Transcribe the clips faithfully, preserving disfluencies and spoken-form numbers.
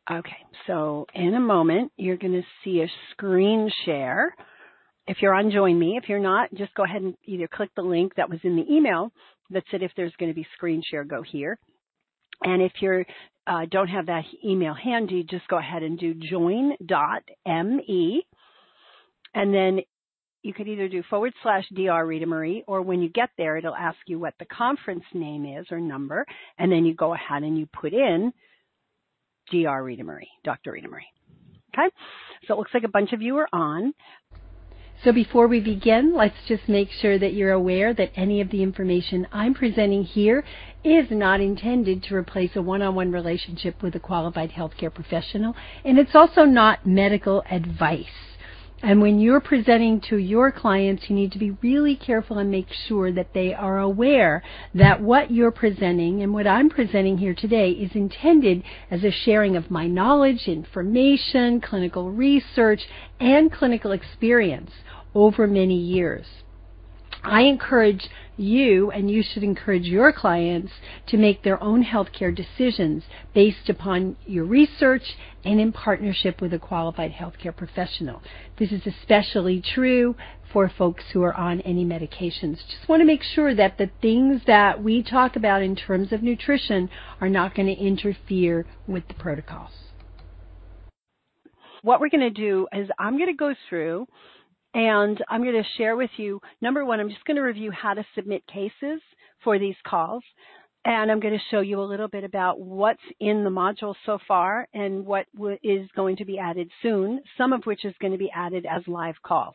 Okay, so in a moment, you're going to see a screen share. If you're on Join Me, if you're not, just go ahead and either click the link that was in the email that said if there's going to be screen share, go here. And if you uh, don't have that email handy, just go ahead and do join dot me. And then you could either do forward slash Dr. Rita Marie, or when you get there, it'll ask you what the conference name is or number. And then you go ahead and you put in Doctor Rita Marie, Doctor Rita Marie. Okay? So it looks like a bunch of you are on. So before we begin, let's just make sure that you're aware that any of the information I'm presenting here is not intended to replace a one-on-one relationship with a qualified healthcare professional, and it's also not medical advice. And when you're presenting to your clients, you need to be really careful and make sure that they are aware that what you're presenting and what I'm presenting here today is intended as a sharing of my knowledge, information, clinical research, and clinical experience over many years. I encourage you, and you should encourage your clients, to make their own healthcare decisions based upon your research and in partnership with a qualified healthcare professional. This is especially true for folks who are on any medications. Just want to make sure that the things that we talk about in terms of nutrition are not going to interfere with the protocols. What we're going to do is I'm going to go through and I'm going to share with you, number one, I'm just going to review how to submit cases for these calls. And I'm going to show you a little bit about what's in the module so far and what is going to be added soon, some of which is going to be added as live calls.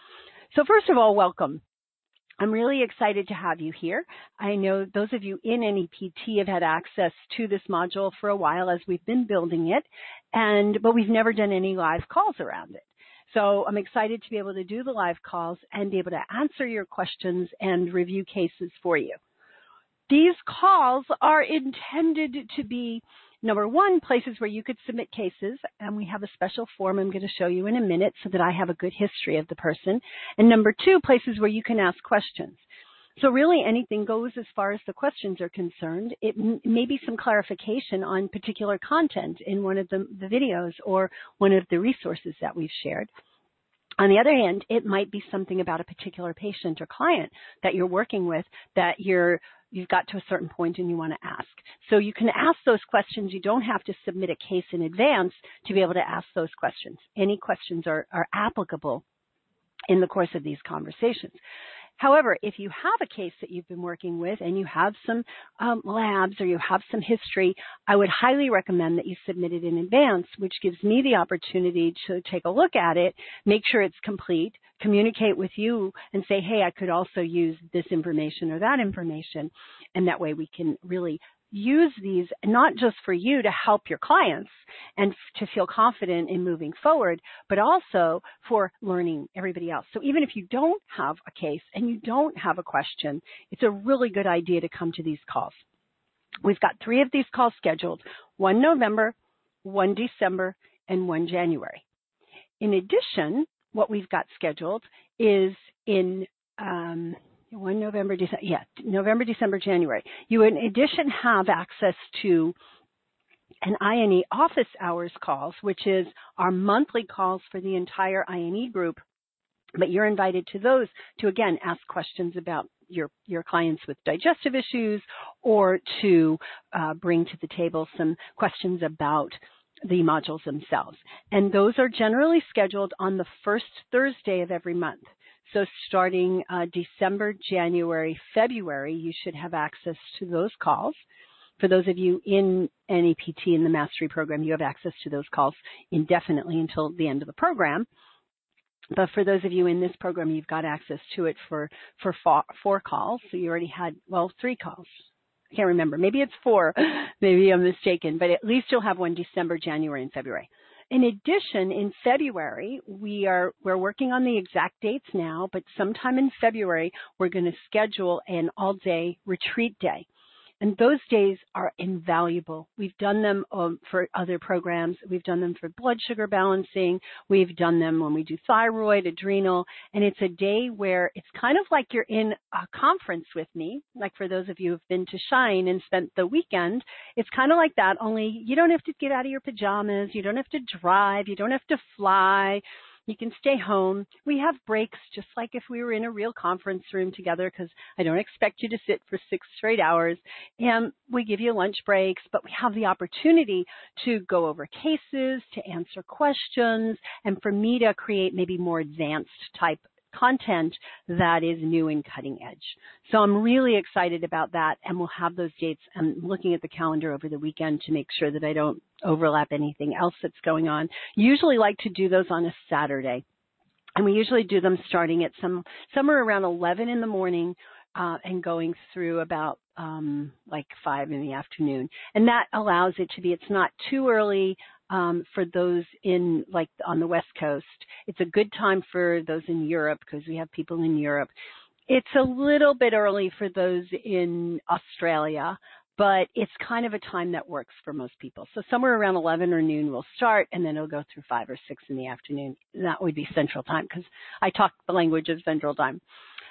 So first of all, welcome. I'm really excited to have you here. I know those of you in N E P T have had access to this module for a while as we've been building it, and but we've never done any live calls around it. So I'm excited to be able to do the live calls and be able to answer your questions and review cases for you. These calls are intended to be, number one, places where you could submit cases, and we have a special form I'm going to show you in a minute so that I have a good history of the person. And number two, places where you can ask questions. So really anything goes as far as the questions are concerned. It may be some clarification on particular content in one of the, the videos or one of the resources that we've shared. On the other hand, it might be something about a particular patient or client that you're working with that you're, you've got to a certain point and you want to ask. So you can ask those questions. You don't have to submit a case in advance to be able to ask those questions. Any questions are, are applicable in the course of these conversations. However, if you have a case that you've been working with and you have some um, labs or you have some history, I would highly recommend that you submit it in advance, which gives me the opportunity to take a look at it, make sure it's complete, communicate with you and say, hey, I could also use this information or that information. And that way we can really use these not just for you to help your clients and to feel confident in moving forward, but also for learning everybody else. So even if you don't have a case and you don't have a question, it's a really good idea to come to these calls. We've got three of these calls scheduled, one November, one December, and one January. In addition, what we've got scheduled is in um, One November, December, yeah, November, December, January. You, in addition, have access to an I N E office hours calls, which is our monthly calls for the entire I N E group. But you're invited to those to, again, ask questions about your, your clients with digestive issues or to uh, bring to the table some questions about the modules themselves. And those are generally scheduled on the first Thursday of every month. So starting uh, December, January, February, you should have access to those calls. For those of you in N E P T in the Mastery Program, you have access to those calls indefinitely until the end of the program. But for those of you in this program, you've got access to it for, for four, four calls. So you already had, well, three calls. I can't remember. Maybe it's four. Maybe I'm mistaken. But at least you'll have one December, January, and February. In addition, in February, we are, we're working on the exact dates now, but sometime in February, we're going to schedule an all-day retreat day. And those days are invaluable. We've done them um, for other programs. We've done them for blood sugar balancing. We've done them when we do thyroid, adrenal. And it's a day where it's kind of like you're in a conference with me. Like for those of you who've been to Shine and spent the weekend, it's kind of like that, only you don't have to get out of your pajamas. You don't have to drive. You don't have to fly. You can stay home. We have breaks just like if we were in a real conference room together, because I don't expect you to sit for six straight hours. And we give you lunch breaks, but we have the opportunity to go over cases, to answer questions, and for me to create maybe more advanced type content that is new and cutting edge. So I'm really excited about that, and we'll have those dates. I'm looking at the calendar over the weekend to make sure that I don't overlap anything else that's going on. Usually like to do those on a Saturday, and we usually do them starting at some somewhere around eleven in the morning uh, and going through about um, like five in the afternoon. And that allows it to be, it's not too early Um, for those in, like, on the West Coast. It's a good time for those in Europe because we have people in Europe. It's a little bit early for those in Australia, but it's kind of a time that works for most people. So somewhere around eleven or noon we'll start, and then it'll go through five or six in the afternoon. And that would be Central Time because I talk the language of Central Time.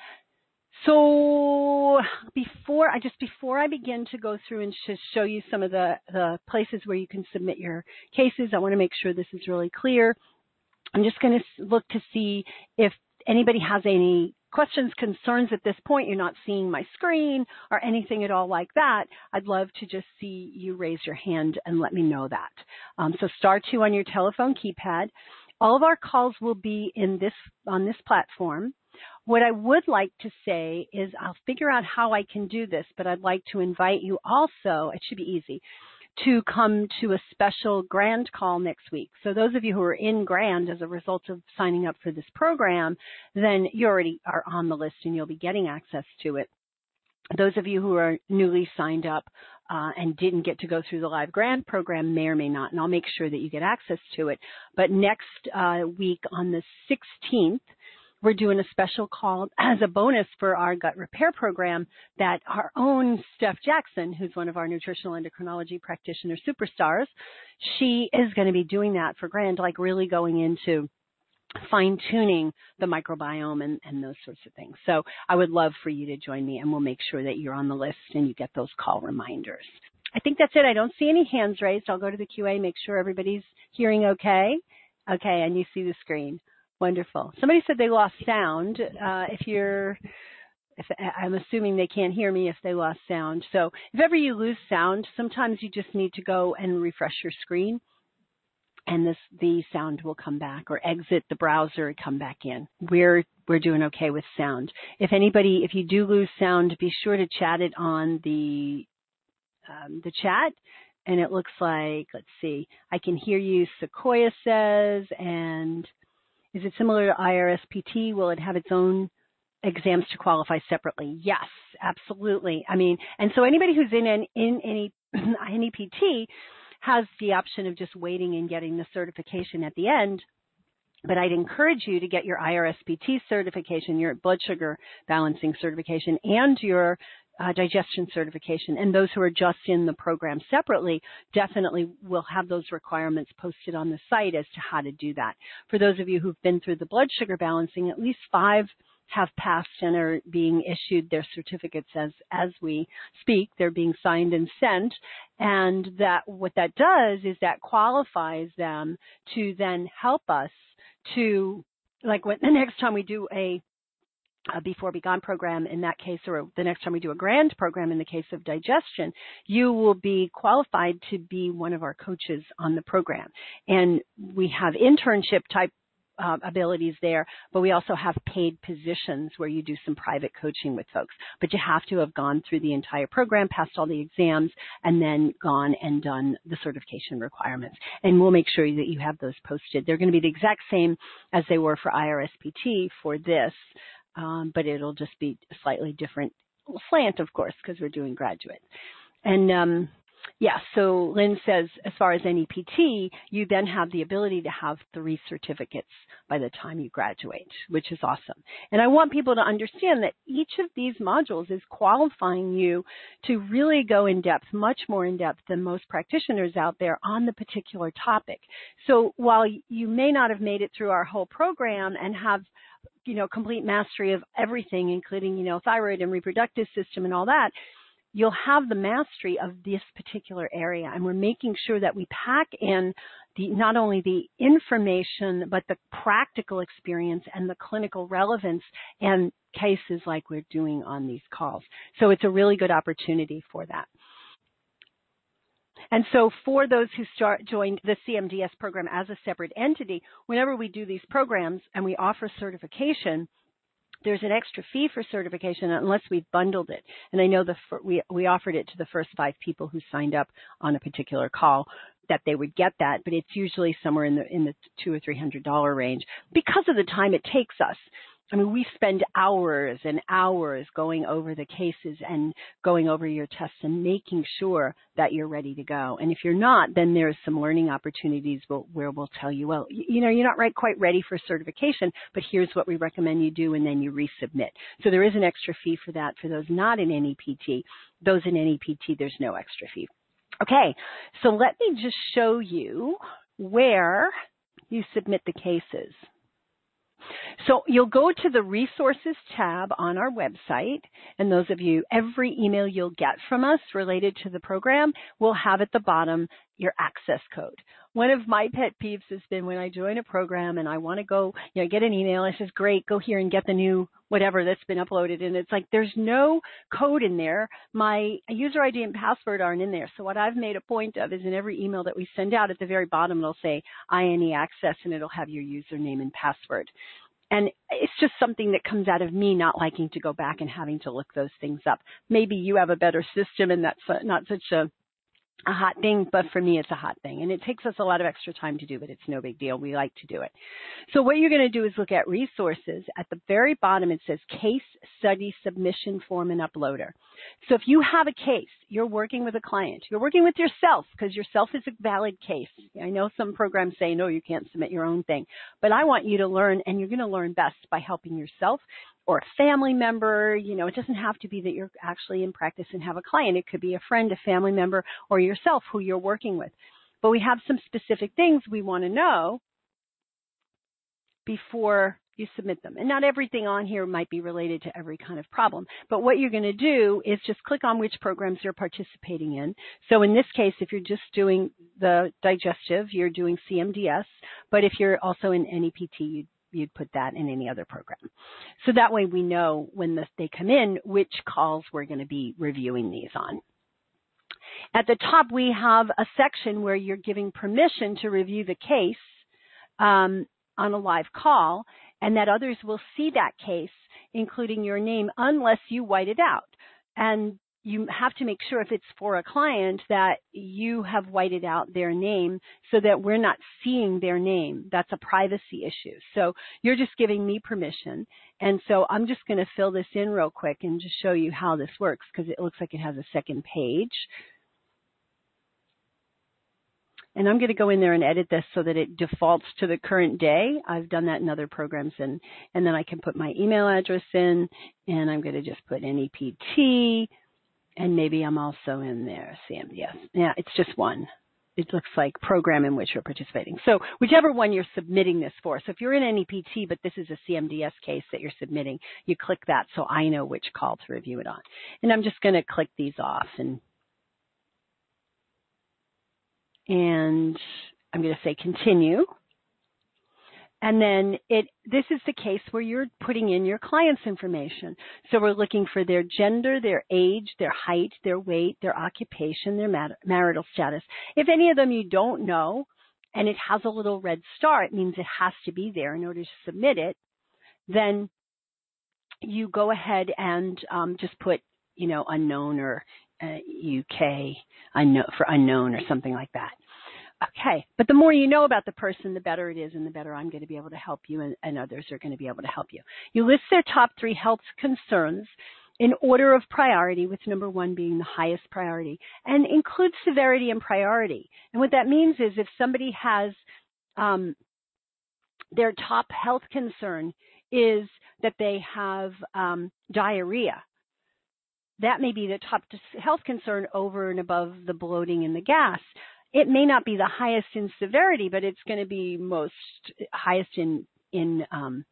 So before I just before I begin to go through and sh- show you some of the, the places where you can submit your cases, I want to make sure this is really clear. I'm just going to look to see if anybody has any questions, concerns at this point. You're not seeing my screen or anything at all like that. I'd love to just see you raise your hand and let me know that. Um, so star two on your telephone keypad. All of our calls will be in this on this platform. What I would like to say is I'll figure out how I can do this, but I'd like to invite you also, it should be easy, to come to a special Grand call next week. So those of you who are in Grand as a result of signing up for this program, then you already are on the list and you'll be getting access to it. Those of you who are newly signed up uh, and didn't get to go through the live Grand program may or may not, and I'll make sure that you get access to it. But next uh, week on the sixteenth, we're doing a special call as a bonus for our gut repair program that our own Steph Jackson, who's one of our nutritional endocrinology practitioner superstars, she is going to be doing that for Grand, like really going into fine-tuning the microbiome and, and those sorts of things. So I would love for you to join me, and we'll make sure that you're on the list and you get those call reminders. I think that's it. I don't see any hands raised. I'll go to the Q A, make sure everybody's hearing okay. Okay, and you see the screen. Wonderful. Somebody said they lost sound. Uh, if you're, if I'm assuming they can't hear me if they lost sound. So if ever you lose sound, sometimes you just need to go and refresh your screen, and this the sound will come back, or exit the browser and come back in. We're we're doing okay with sound. If anybody, if you do lose sound, be sure to chat it on the um, the chat. And it looks like, let's see, I can hear you. Sequoia says, and is it similar to I R S P T? Will it have its own exams to qualify separately? Yes, absolutely. I mean, and so anybody who's in an, in any any P T has the option of just waiting and getting the certification at the end. But I'd encourage you to get your I R S P T certification, your blood sugar balancing certification, and your Uh, digestion certification, and those who are just in the program separately definitely will have those requirements posted on the site as to how to do that. For those of you who've been through the blood sugar balancing, at least five have passed and are being issued their certificates as, as we speak. They're being signed and sent, and that what that does is that qualifies them to then help us to, like when, the next time we do a Uh, Before Be Gone program in that case, or the next time we do a Grand program in the case of digestion, you will be qualified to be one of our coaches on the program. And we have internship type uh, abilities there, but we also have paid positions where you do some private coaching with folks. But you have to have gone through the entire program, passed all the exams, and then gone and done the certification requirements. And we'll make sure that you have those posted. They're going to be the exact same as they were for I R S P T for this. Um, but it'll just be a slightly different slant, of course, because we're doing graduate. And um, Yeah, so Lynn says as far as N E P T, you then have the ability to have three certificates by the time you graduate, which is awesome. And I want people to understand that each of these modules is qualifying you to really go in depth, much more in depth than most practitioners out there on the particular topic. So while you may not have made it through our whole program and have, you know, complete mastery of everything, including, you know, thyroid and reproductive system and all that, you'll have the mastery of this particular area. And we're making sure that we pack in the, not only the information, but the practical experience and the clinical relevance and cases like we're doing on these calls. So it's a really good opportunity for that. And so for those who start joined the C M D S program as a separate entity, whenever we do these programs and we offer certification, there's an extra fee for certification unless we've bundled it. And I know the we we offered it to the first five people who signed up on a particular call that they would get that, but it's usually somewhere in the in the two or three hundred dollar range because of the time it takes us. I mean, we spend hours and hours going over the cases and going over your tests and making sure that you're ready to go. And if you're not, then there's some learning opportunities where we'll tell you, well, you know, you're not right, quite ready for certification, but here's what we recommend you do, and then you resubmit. So there is an extra fee for that for those not in N E P T. Those in N E P T, there's no extra fee. Okay, so let me just show you where you submit the cases. So you'll go to the resources tab on our website, and those of you, every email you'll get from us related to the program will have at the bottom your access code. One of my pet peeves has been when I join a program and I want to go, you know, get an email, it says, great, go here and get the new whatever that's been uploaded. And it's like, there's no code in there. My user I D and password aren't in there. So what I've made a point of is in every email that we send out at the very bottom, it'll say I N E access and it'll have your username and password. And it's just something that comes out of me not liking to go back and having to look those things up. Maybe you have a better system and that's not such a a hot thing, but for me, it's a hot thing. And it takes us a lot of extra time to do, but it's no big deal. We like to do it. So what you're going to do is look at resources. At the very bottom, it says Case Study Submission Form and Uploader. So if you have a case, you're working with a client, you're working with yourself because yourself is a valid case. I know some programs say, no, you can't submit your own thing, but I want you to learn, and you're going to learn best by helping yourself or a family member. You know, it doesn't have to be that you're actually in practice and have a client. It could be a friend, a family member, or yourself who you're working with. But we have some specific things we want to know before you submit them. And not everything on here might be related to every kind of problem. But what you're going to do is just click on which programs you're participating in. So in this case, if you're just doing the digestive, you're doing C M D S. But if you're also in N E P T, you'd you'd put that in any other program. So that way we know when the, they come in, which calls we're going to be reviewing these on. At the top, we have a section where you're giving permission to review the case um, on a live call, and that others will see that case, including your name, unless you white it out. And you have to make sure if it's for a client that you have whited out their name so that we're not seeing their name. That's a privacy issue. So you're just giving me permission. And so I'm just going to fill this in real quick and just show you how this works because it looks like it has a second page. And I'm going to go in there and edit this so that it defaults to the current day. I've done that in other programs. And, and then I can put my email address in, and I'm going to just put N E P T. And maybe I'm also in there, C M D S. Yeah, it's just one. It looks like program in which you're participating. So whichever one you're submitting this for. So if you're in N E P T, but this is a C M D S case that you're submitting, you click that so I know which call to review it on. And I'm just going to click these off. And, and I'm going to say continue. And then it, this is the case where you're putting in your client's information. So we're looking for their gender, their age, their height, their weight, their occupation, their marital status. If any of them you don't know and it has a little red star, it means it has to be there in order to submit it. Then you go ahead and um, just put, you know, unknown or uh, U K unknown, for unknown or something like that. Okay, but the more you know about the person, the better it is, and the better I'm going to be able to help you, and, and others are going to be able to help you. You list their top three health concerns, in order of priority, with number one being the highest priority, and include severity and priority. And what that means is if somebody has um, their top health concern is that they have um, diarrhea, that may be the top health concern over and above the bloating and the gas. It may not be the highest in severity, but it's going to be most highest in in um,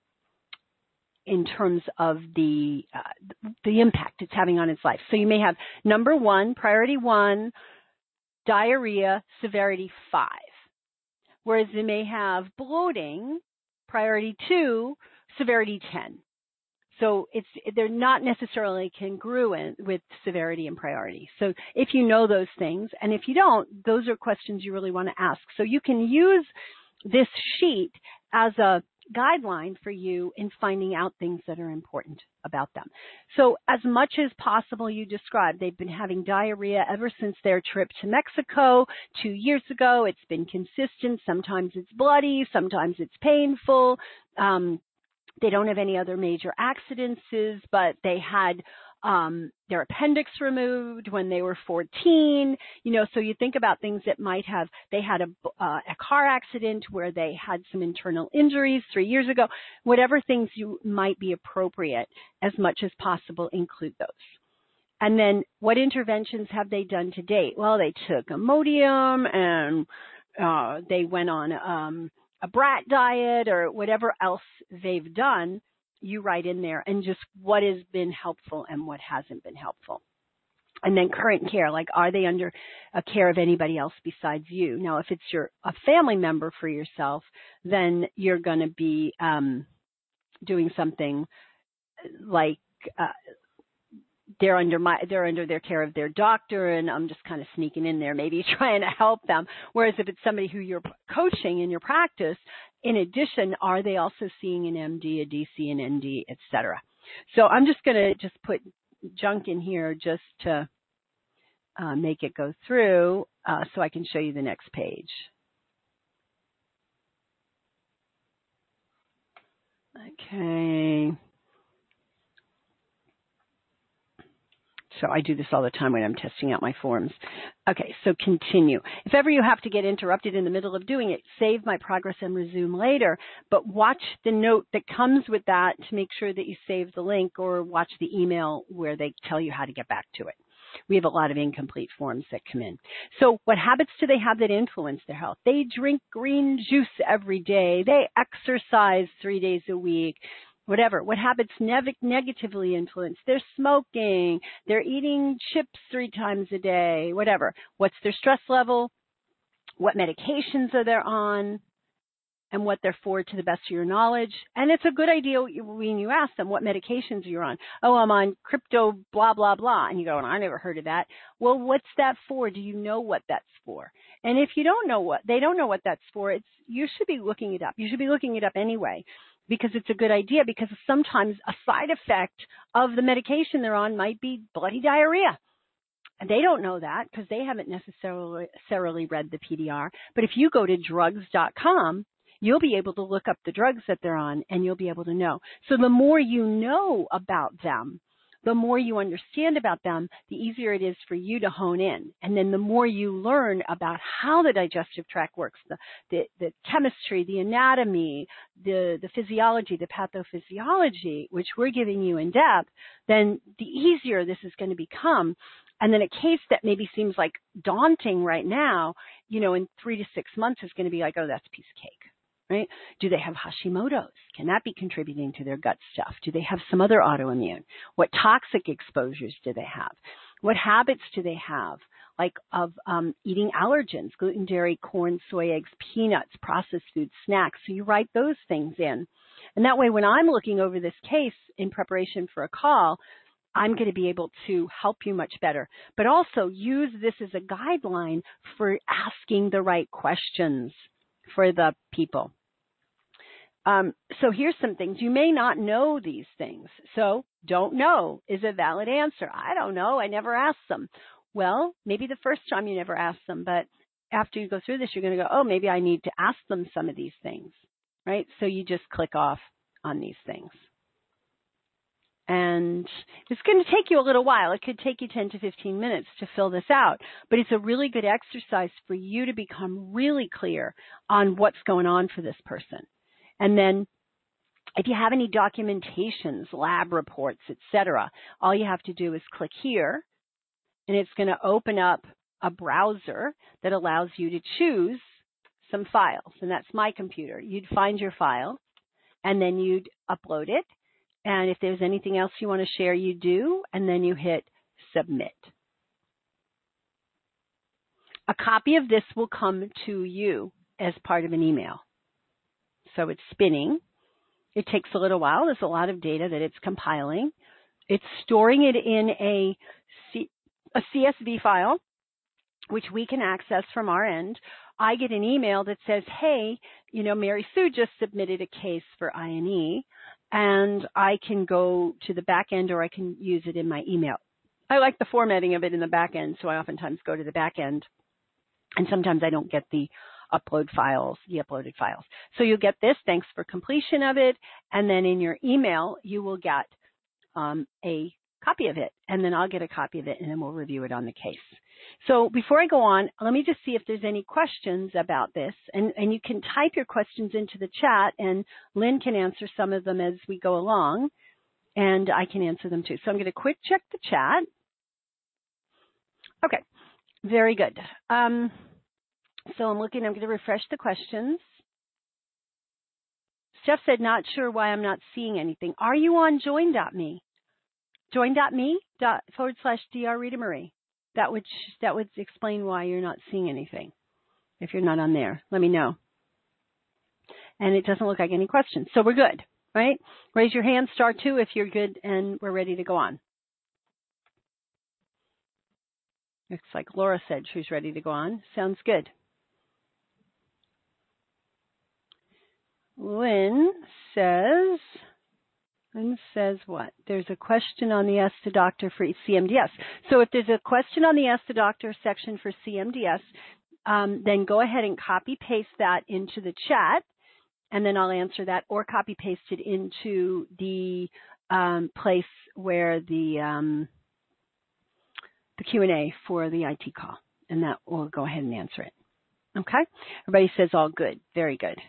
in terms of the uh, the impact it's having on its life. So you may have number one, priority one, diarrhea, severity five. Whereas you may have bloating, priority two, severity ten. So it's they're not necessarily congruent with severity and priority. So if you know those things, and if you don't, those are questions you really want to ask. So you can use this sheet as a guideline for you in finding out things that are important about them. So as much as possible, you described they've been having diarrhea ever since their trip to Mexico two years ago. It's been consistent. Sometimes it's bloody. Sometimes it's painful. Um, They don't have any other major accidents, but they had um, their appendix removed when they were fourteen. You know, so you think about things that might have, they had a, uh, a car accident where they had some internal injuries three years ago. Whatever things you might be appropriate, as much as possible, include those. And then what interventions have they done to date? Well, they took Imodium and uh, they went on um, a brat diet or whatever else they've done. You write in there and just what has been helpful and what hasn't been helpful. And then current care, like are they under a care of anybody else besides you? Now, if it's your a family member for yourself, then you're going to be um, doing something like uh, they're under my they're under their care of their doctor, and I'm just kind of sneaking in there, maybe trying to help them. Whereas if it's somebody who you're coaching in your practice, in addition, are they also seeing an M D, a D C, an N D, et cetera? So I'm just going to just put junk in here just to uh, make it go through, uh, so I can show you the next page. Okay. So I do this all the time when I'm testing out my forms. Okay, so continue. If ever you have to get interrupted in the middle of doing it, save my progress and resume later. But watch the note that comes with that to make sure that you save the link, or watch the email where they tell you how to get back to it. We have a lot of incomplete forms that come in. So what habits do they have that influence their health? They drink green juice every day. They exercise three days a week. Whatever, what habits ne- negatively influence? They're smoking, they're eating chips three times a day, whatever. What's their stress level? What medications are they on? And what they're for to the best of your knowledge. And it's a good idea when you ask them what medications you're on. Oh, I'm on crypto, blah, blah, blah. And you go, I never heard of that. Well, what's that for? Do you know what that's for? And if you don't know what, they don't know what that's for, it's, you should be looking it up. You should be looking it up anyway, because it's a good idea, because sometimes a side effect of the medication they're on might be bloody diarrhea. And they don't know that because they haven't necessarily, necessarily read the P D R. But if you go to drugs dot com, you'll be able to look up the drugs that they're on, and you'll be able to know. So the more you know about them, the more you understand about them, the easier it is for you to hone in. And then the more you learn about how the digestive tract works, the, the, the chemistry, the anatomy, the, the physiology, the pathophysiology, which we're giving you in depth, then the easier this is going to become. And then a case that maybe seems like daunting right now, you know, in three to six months is going to be like, oh, that's a piece of cake. Right? Do they have Hashimoto's? Can that be contributing to their gut stuff? Do they have some other autoimmune? What toxic exposures do they have? What habits do they have, like of um, eating allergens, gluten, dairy, corn, soy, eggs, peanuts, processed food, snacks? So you write those things in. And that way, when I'm looking over this case in preparation for a call, I'm going to be able to help you much better. But also use this as a guideline for asking the right questions for the people. Um, so here's some things. You may not know these things. So don't know is a valid answer. I don't know. I never asked them. Well, maybe the first time you never asked them, but after you go through this, you're going to go, oh, maybe I need to ask them some of these things, right? So you just click off on these things. And it's going to take you a little while. It could take you ten to fifteen minutes to fill this out, but it's a really good exercise for you to become really clear on what's going on for this person. And then if you have any documentations, lab reports, et cetera, all you have to do is click here, and it's going to open up a browser that allows you to choose some files, and that's my computer. You'd find your file, and then you'd upload it. And if there's anything else you want to share, you do, and then you hit submit. A copy of this will come to you as part of an email. So it's spinning. It takes a little while. There's a lot of data that it's compiling. It's storing it in a, C a C S V file, which we can access from our end. I get an email that says, hey, you know, Mary Sue just submitted a case for I N E. And I can go to the back end, or I can use it in my email. I like the formatting of it in the back end, so I oftentimes go to the back end. And sometimes I don't get the upload files, the uploaded files. So you'll get this, thanks for completion of it. And then in your email, you will get um, a copy of it. And then I'll get a copy of it, and then we'll review it on the case. So before I go on, let me just see if there's any questions about this. And, and you can type your questions into the chat, and Lynn can answer some of them as we go along, and I can answer them too. So I'm going to quick check the chat. Okay, very good. Um, so I'm looking, I'm going to refresh the questions. Steph said, not sure why I'm not seeing anything. Are you on join dot me? join dot me forward slash Dr. Rita Marie. That would, that would explain why you're not seeing anything. If you're not on there, let me know. And it doesn't look like any questions. So we're good, right? Raise your hand, star two if you're good, and we're ready to go on. Looks like Laura said she's ready to go on. Sounds good. Lynn says, Lynn says what? There's a question on the Ask the Doctor for C M D S. So if there's a question on the Ask the Doctor section for C M D S, um, then go ahead and copy paste that into the chat, and then I'll answer that, or copy paste it into the um, place where the um, the Q and A for the I T call, and that will go ahead and answer it. Okay? Everybody says all good. Very good.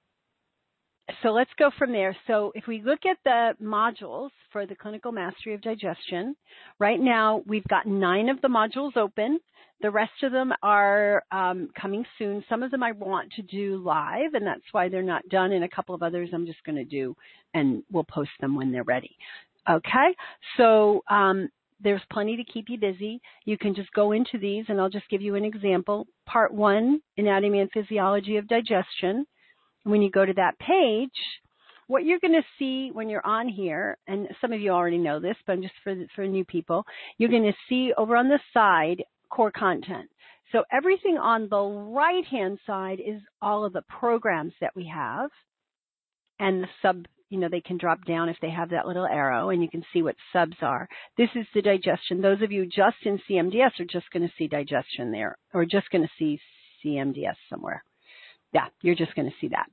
So let's go from there. So if we look at the modules for the Clinical Mastery of Digestion, right now we've got nine of the modules open. The rest of them are um, coming soon. Some of them I want to do live, and that's why they're not done. And a couple of others I'm just going to do, and we'll post them when they're ready. Okay? So um, there's plenty to keep you busy. You can just go into these, and I'll just give you an example. Part one, Anatomy and Physiology of Digestion. When you go to that page, what you're going to see when you're on here, and some of you already know this, but just for, for new people, you're going to see over on the side, core content. So everything on the right-hand side is all of the programs that we have, and the sub, you know, they can drop down if they have that little arrow, and you can see what subs are. This is the digestion. Those of you just in C M D S are just going to see digestion there, or just going to see C M D S somewhere. Yeah, you're just going to see that.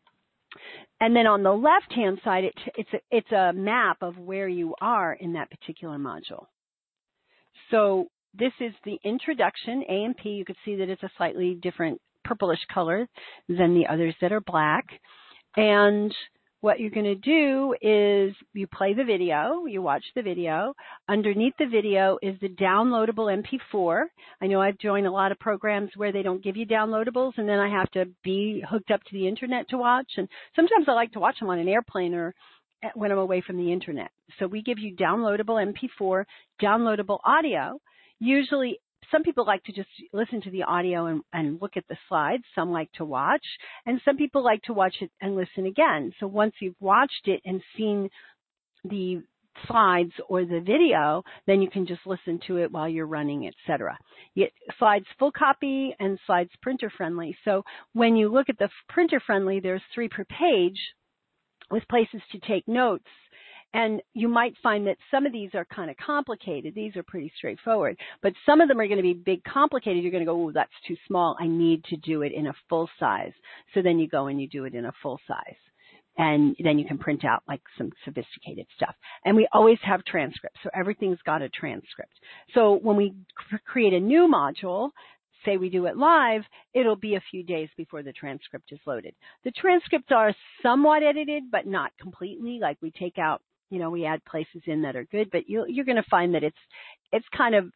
And then on the left-hand side, it, it's, a, it's a map of where you are in that particular module. So this is the introduction, A and P. You can see that it's a slightly different purplish color than the others that are black. And what you're going to do is you play the video, you watch the video. Underneath the video is the downloadable M P four. I know I've joined a lot of programs where they don't give you downloadables, and then I have to be hooked up to the internet to watch. And sometimes I like to watch them on an airplane or when I'm away from the internet. So we give you downloadable M P four, downloadable audio. Usually some people like to just listen to the audio and, and look at the slides. Some like to watch, and some people like to watch it and listen again. So once you've watched it and seen the slides or the video, then you can just listen to it while you're running, et cetera. You get slides full copy and slides printer friendly. So when you look at the printer friendly, there's three per page with places to take notes. And you might find that some of these are kind of complicated. These are pretty straightforward. But some of them are going to be big, complicated. You're going to go, oh, that's too small. I need to do it in a full size. So then you go and you do it in a full size. and then you can print out like some sophisticated stuff. And we always have transcripts, so everything's got a transcript. So when we cr- create a new module, say we do it live, it'll be a few days before the transcript is loaded. The transcripts are somewhat edited, but not completely. Like we take out, you know, we add places in that are good, but you'll, you're going to find that it's it's kind of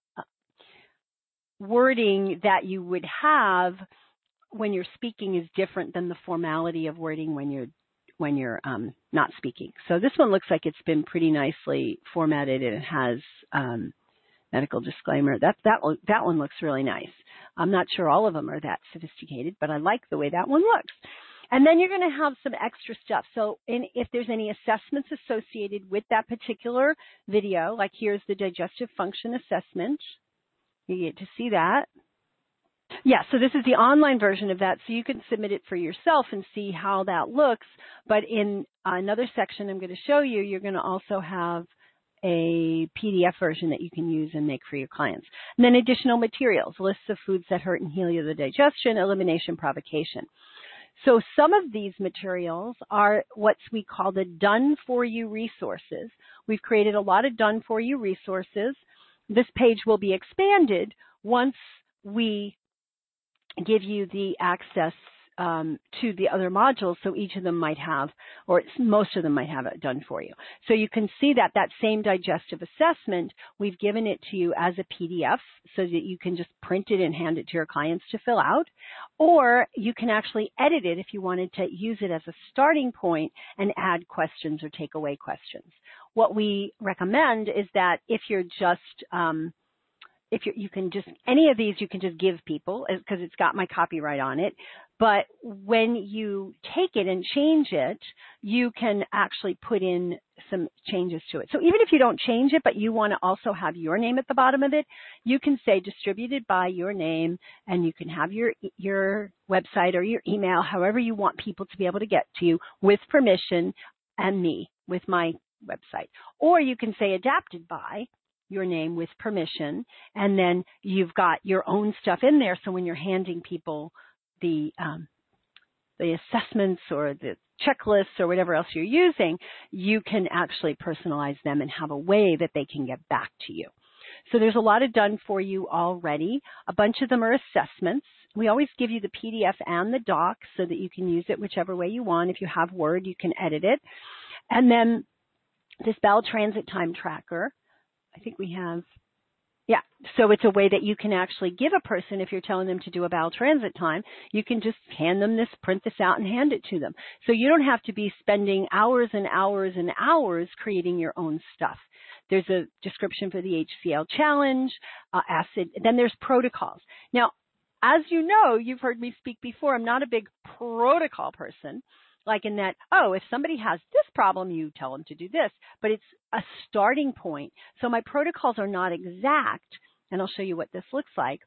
wording that you would have when you're speaking is different than the formality of wording when you're when you're um, not speaking. So this one looks like it's been pretty nicely formatted, and it has um, medical disclaimer. That that that one looks really nice. I'm not sure all of them are that sophisticated, but I like the way that one looks. And then you're going to have some extra stuff. So in, if there's any assessments associated with that particular video, like here's the digestive function assessment. You get to see that. Yeah, so this is the online version of that, so you can submit it for yourself and see how that looks. But in another section I'm going to show you, you're going to also have a P D F version that you can use and make for your clients. And then additional materials, lists of foods that hurt and heal the digestion, elimination, provocation. So some of these materials are what we call the done-for-you resources. We've created a lot of done-for-you resources. This page will be expanded once we give you the access um, to the other modules, so each of them might have, or most of them might have it done for you. So you can see that that same digestive assessment, we've given it to you as a P D F so that you can just print it and hand it to your clients to fill out, or you can actually edit it if you wanted to use it as a starting point and add questions or take away questions. What we recommend is that if you're just um, If you, you can just, any of these you can just give people because it's got my copyright on it. But when you take it and change it, you can actually put in some changes to it. So even if you don't change it, but you want to also have your name at the bottom of it, you can say distributed by your name, and you can have your, your website or your email, however you want people to be able to get to you with permission, and me with my website. Or you can say adapted by your name with permission, and then you've got your own stuff in there. So when you're handing people the um, the assessments or the checklists or whatever else you're using, you can actually personalize them and have a way that they can get back to you. So there's a lot of done for you already. A bunch of them are assessments. We always give you the P D F and the doc so that you can use it whichever way you want. If you have Word, you can edit it. And then this bowel transit time tracker, I think we have, yeah, so it's a way that you can actually give a person, if you're telling them to do a bowel transit time, you can just hand them this, print this out, and hand it to them. So you don't have to be spending hours and hours and hours creating your own stuff. There's a description for the H C L challenge, uh, acid, then there's protocols. Now, as you know, you've heard me speak before, I'm not a big protocol person. Like in that, oh, if somebody has this problem, you tell them to do this. But it's a starting point. So my protocols are not exact, and I'll show you what this looks like.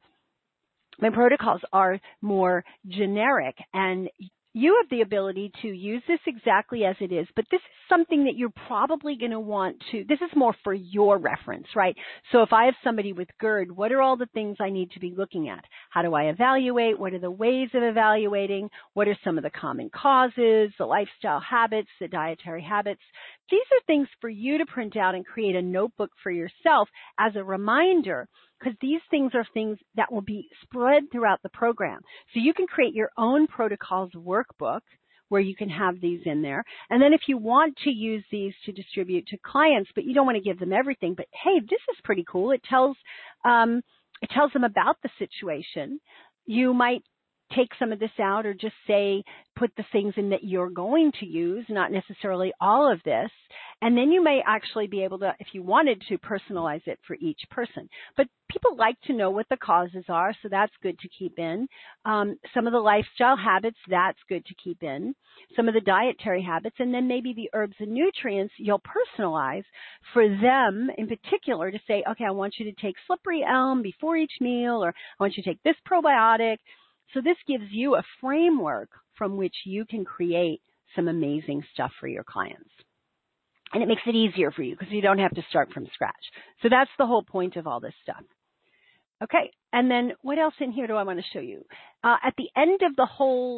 My protocols are more generic, and you have the ability to use this exactly as it is, but this is something that you're probably going to want to, this is more for your reference, right? So if I have somebody with GERD, what are all the things I need to be looking at? How do I evaluate? What are the ways of evaluating? What are some of the common causes, the lifestyle habits, the dietary habits? These are things for you to print out and create a notebook for yourself as a reminder, because these things are things that will be spread throughout the program. So you can create your own protocols workbook where you can have these in there. And then if you want to use these to distribute to clients, but you don't want to give them everything, but hey, this is pretty cool. It tells, um, it tells them about the situation. You might take some of this out or just say, put the things in that you're going to use, not necessarily all of this. And then you may actually be able to, if you wanted to, personalize it for each person. But people like to know what the causes are, so that's good to keep in. Um, some of the lifestyle habits, that's good to keep in. Some of the dietary habits, and then maybe the herbs and nutrients you'll personalize for them in particular to say, okay, I want you to take slippery elm before each meal, or I want you to take this probiotic. So this gives you a framework from which you can create some amazing stuff for your clients. And it makes it easier for you because you don't have to start from scratch. So that's the whole point of all this stuff. Okay, and then what else in here do I want to show you? Uh, at the end of the whole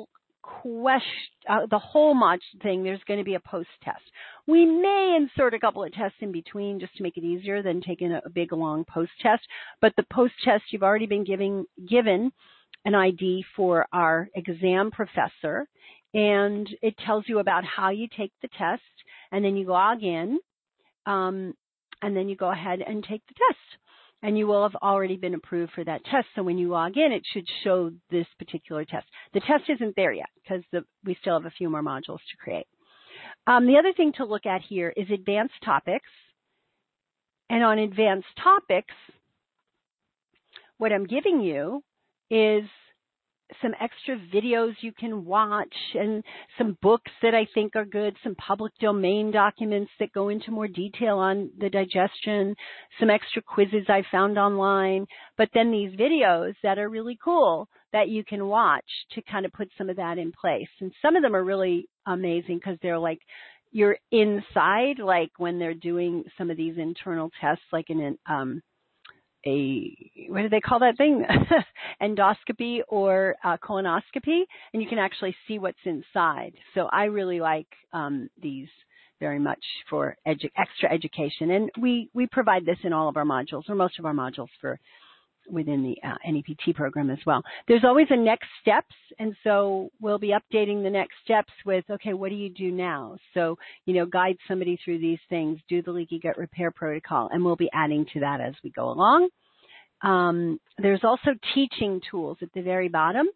question, uh, the whole mod thing, there's going to be a post test. We may insert a couple of tests in between just to make it easier than taking a, a big long post test. But the post test, you've already been giving, given an I D for our exam professor, and it tells you about how you take the test, and then you log in, um, and then you go ahead and take the test. And you will have already been approved for that test. So when you log in, it should show this particular test. The test isn't there yet because we still have a few more modules to create. Um, the other thing to look at here is advanced topics. And on advanced topics, what I'm giving you is some extra videos you can watch and some books that I think are good, some public domain documents that go into more detail on the digestion, some extra quizzes I found online, but then these videos that are really cool that you can watch to kind of put some of that in place. And some of them are really amazing because they're like, you're inside, like when they're doing some of these internal tests, like in an, um, a, what do they call that thing? Endoscopy or uh, colonoscopy, and you can actually see what's inside. So I really like um, these very much for edu- extra education. And we, we provide this in all of our modules, or most of our modules for within the uh, N E P T program as well. There's always a next steps, and so we'll be updating the next steps with, okay, what do you do now? So, you know, guide somebody through these things, do the leaky gut repair protocol, and we'll be adding to that as we go along. Um, there's also teaching tools at the very bottom.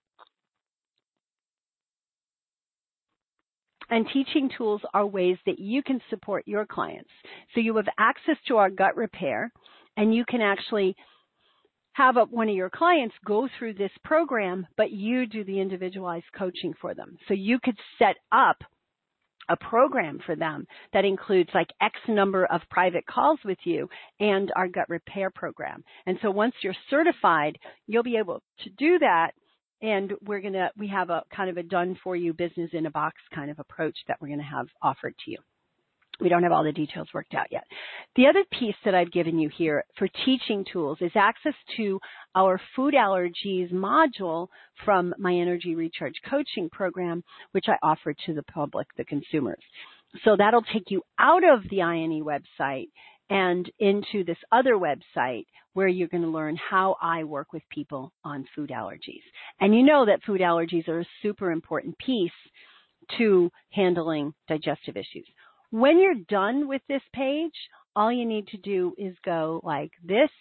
And teaching tools are ways that you can support your clients. So you have access to our gut repair, and you can actually have a, one of your clients go through this program, but you do the individualized coaching for them. So you could set up a program for them that includes like X number of private calls with you and our gut repair program. And so once you're certified, you'll be able to do that. And we're going to, we have a kind of a done for you business in a box kind of approach that we're going to have offered to you. We don't have all the details worked out yet. The other piece that I've given you here for teaching tools is access to our food allergies module from my Energy Recharge Coaching program, which I offer to the public, the consumers. So that'll take you out of the I N E website and into this other website where you're going to learn how I work with people on food allergies. And you know that food allergies are a super important piece to handling digestive issues. When you're done with this page, all you need to do is go like this,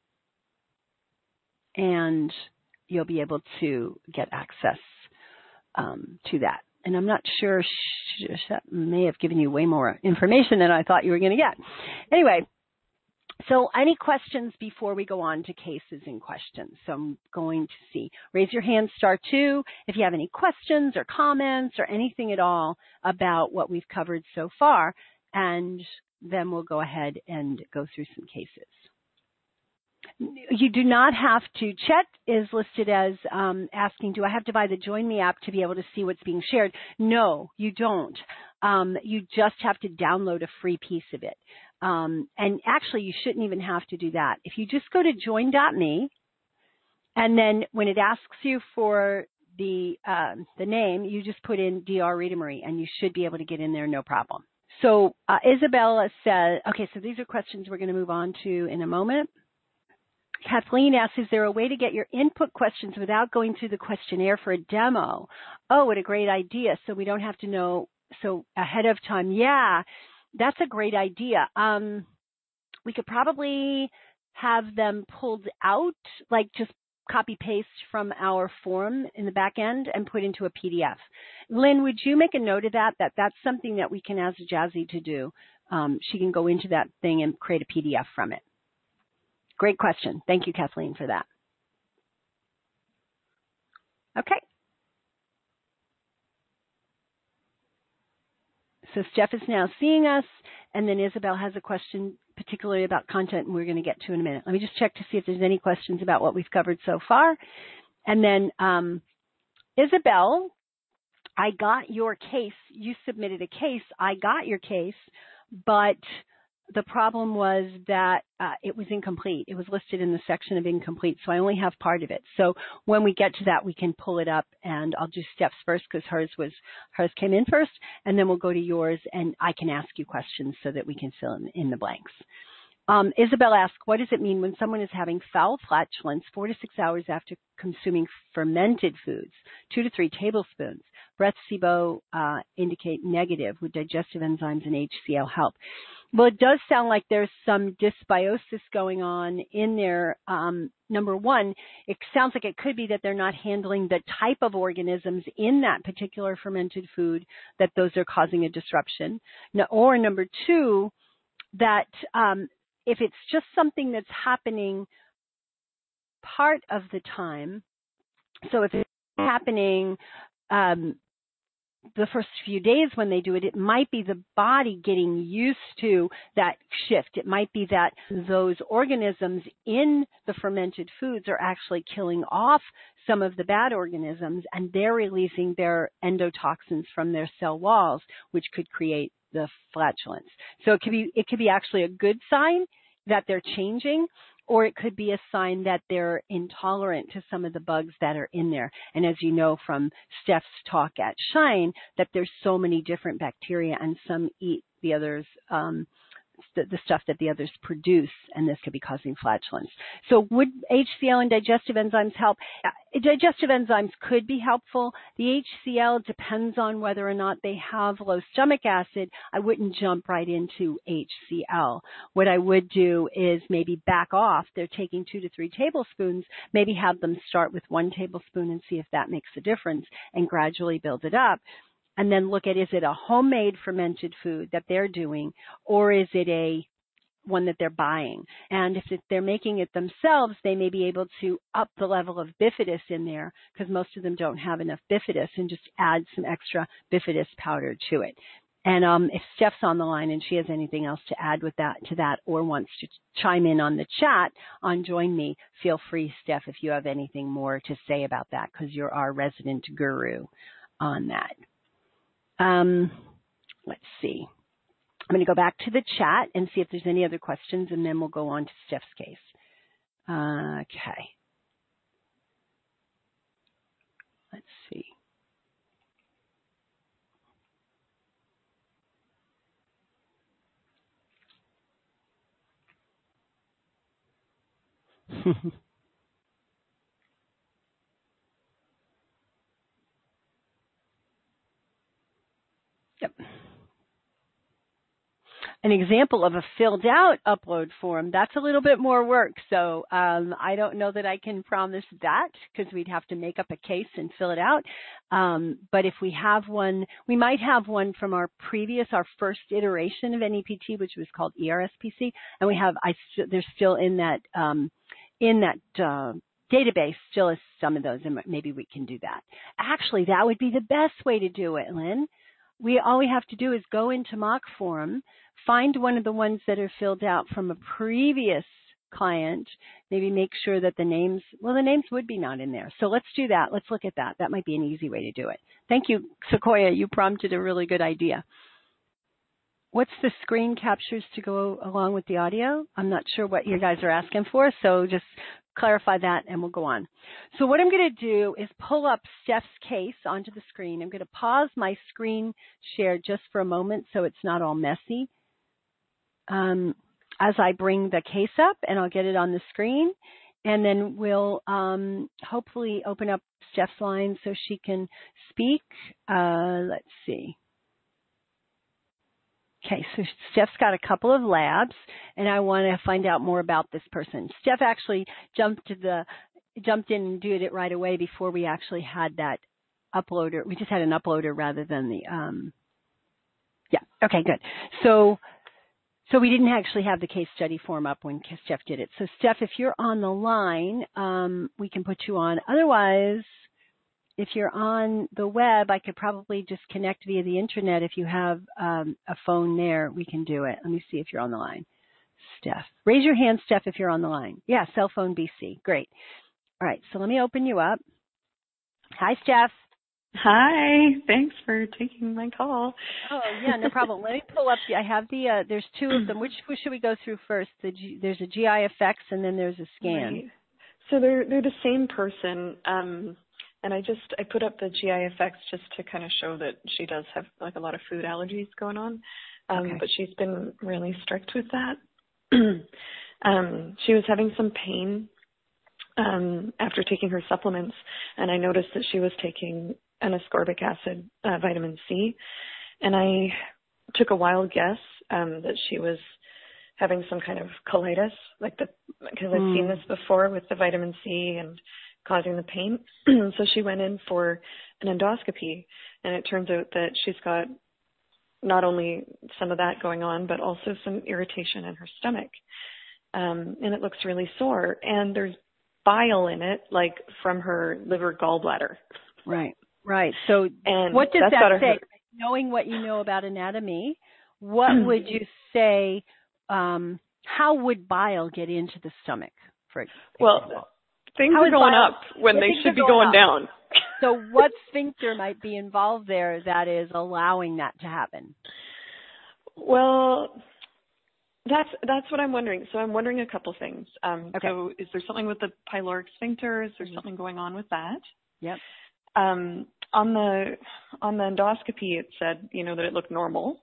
and you'll be able to get access um, to that. And I'm not sure, that may have given you way more information than I thought you were going to get. Anyway, so any questions before we go on to cases and questions? So I'm going to see. Raise your hand, star two, if you have any questions or comments or anything at all about what we've covered so far, and then we'll go ahead and go through some cases. You do not have to. Chet is listed as um, asking, do I have to buy the Join Me app to be able to see what's being shared? No, you don't. Um, you just have to download a free piece of it. Um, and actually, you shouldn't even have to do that. If you just go to join dot me, and then when it asks you for the uh, the name, you just put in D R Rita Marie, and you should be able to get in there no problem. So uh, Isabella said, okay, so these are questions we're going to move on to in a moment. Kathleen asks, is there a way to get your input questions without going through the questionnaire for a demo? Oh, what a great idea. So we don't have to know so ahead of time. Yeah, that's a great idea. Um, we could probably have them pulled out, like just copy paste from our form in the back end and put into a P D F. Lynn, would you make a note of that? That that's something that we can ask Jazzy to do. Um, she can go into that thing and create a P D F from it. Great question. Thank you, Kathleen, for that. Okay. So Steph is now seeing us, and then Isabel has a question particularly about content, and we're going to get to in a minute. Let me just check to see if there's any questions about what we've covered so far. And then um, Isabel, I got your case. You submitted a case. I got your case, but the problem was that uh, it was incomplete. It was listed in the section of incomplete, so I only have part of it. So when we get to that, we can pull it up, and I'll do Steph's first because hers was hers came in first, and then we'll go to yours, and I can ask you questions so that we can fill in, in the blanks. Um, Isabel asks, what does it mean when someone is having foul flatulence four to six hours after consuming fermented foods, two to three tablespoons? Breath SIBO uh, indicate negative. Would digestive enzymes and H C L help? Well, it does sound like there's some dysbiosis going on in there. Um, number one, it sounds like it could be that they're not handling the type of organisms in that particular fermented food, that those are causing a disruption. No, or number two, that um, if it's just something that's happening part of the time, so if it's happening um, the first few days when they do it, it might be the body getting used to that shift. It might be that those organisms in the fermented foods are actually killing off some of the bad organisms, and they're releasing their endotoxins from their cell walls, which could create the flatulence. So it could be, it could be actually a good sign that they're changing, or it could be a sign that they're intolerant to some of the bugs that are in there. And as you know from Steph's talk at Shine, that there's so many different bacteria, and some eat the others, um, the, the stuff that the others produce, and this could be causing flatulence. So would H C L and digestive enzymes help? Uh, digestive enzymes could be helpful. The H C L depends on whether or not they have low stomach acid. I wouldn't jump right into H C L. What I would do is maybe back off. They're taking two to three tablespoons, maybe have them start with one tablespoon and see if that makes a difference, and gradually build it up. And then look at, is it a homemade fermented food that they're doing, or is it a one that they're buying? And if they're making it themselves, they may be able to up the level of bifidus in there, because most of them don't have enough bifidus, and just add some extra bifidus powder to it. And um, if Steph's on the line and she has anything else to add with that to that, or wants to chime in on the chat on Join Me, feel free, Steph, if you have anything more to say about that, because you're our resident guru on that. Um, let's see. I'm going to go back to the chat and see if there's any other questions, and then we'll go on to Steph's case. Uh, okay. Let's see. Yep. An example of a filled out upload form, that's a little bit more work. So um, I don't know that I can promise that, because we'd have to make up a case and fill it out. Um, but if we have one, we might have one from our previous, our first iteration of N E P T, which was called E R S P C. And we have, I, they're still in that, um, in that, uh, database still is some of those, and maybe we can do that. Actually, that would be the best way to do it, Lynn. We, all we have to do is go into Mock Forum, find one of the ones that are filled out from a previous client, maybe make sure that the names, well, the names would be not in there. So let's do that. Let's look at that. That might be an easy way to do it. Thank you, Sequoia. You prompted a really good idea. What's the screen captures to go along with the audio? I'm not sure what you guys are asking for, so just clarify that and we'll go on. So what I'm going to do is pull up Steph's case onto the screen. I'm going to pause my screen share just for a moment so it's not all messy um, as I bring the case up, and I'll get it on the screen. And then we'll um, hopefully open up Steph's line so she can speak. Uh, let's see. Okay, so Steph's got a couple of labs, and I want to find out more about this person. Steph actually jumped to the jumped in and did it right away before we actually had that uploader. We just had an uploader rather than the um, yeah. Okay, good. So so we didn't actually have the case study form up when Steph did it. So Steph, if you're on the line, um, we can put you on. Otherwise, if you're on the web, I could probably just connect via the internet. If you have um, a phone there, we can do it. Let me see if you're on the line. Steph. Raise your hand, Steph, if you're on the line. Yeah, cell phone B C. Great. All right, so let me open you up. Hi, Steph. Hi. Thanks for taking my call. Oh, yeah, no problem. Let me pull up. The, I have the, uh, there's two of them. Which, which should we go through first? The G, there's a G I F X and then there's a scan. Right. So they're they're the same person. Um, and I just I put up the G I F X just to kind of show that she does have like a lot of food allergies going on. Um, Okay. but she's been really strict with that. um, she was having some pain um, after taking her supplements, and I noticed that she was taking an ascorbic acid, uh, vitamin C, and I took a wild guess um, that she was having some kind of colitis, like the because I've Mm. seen this before with the vitamin C and causing the pain. So she went in for an endoscopy, and it turns out that she's got not only some of that going on, but also some irritation in her stomach, um, and it looks really sore. And there's bile in it, like from her liver gallbladder. Right, right. So And what does that's that gotta say? hurt. Knowing what you know about anatomy, what would you say, um, how would bile get into the stomach, for example? Well, things How are is going bile, up when yeah, they things should are be going going up. down. So what sphincter might be involved there that is allowing that to happen? Well, that's that's what I'm wondering. So I'm wondering a couple things. Um, Okay. So is there something with the pyloric sphincter? Is there Mhm. something going on with that? Yep. Um, on the on the endoscopy, it said, you know, that it looked normal.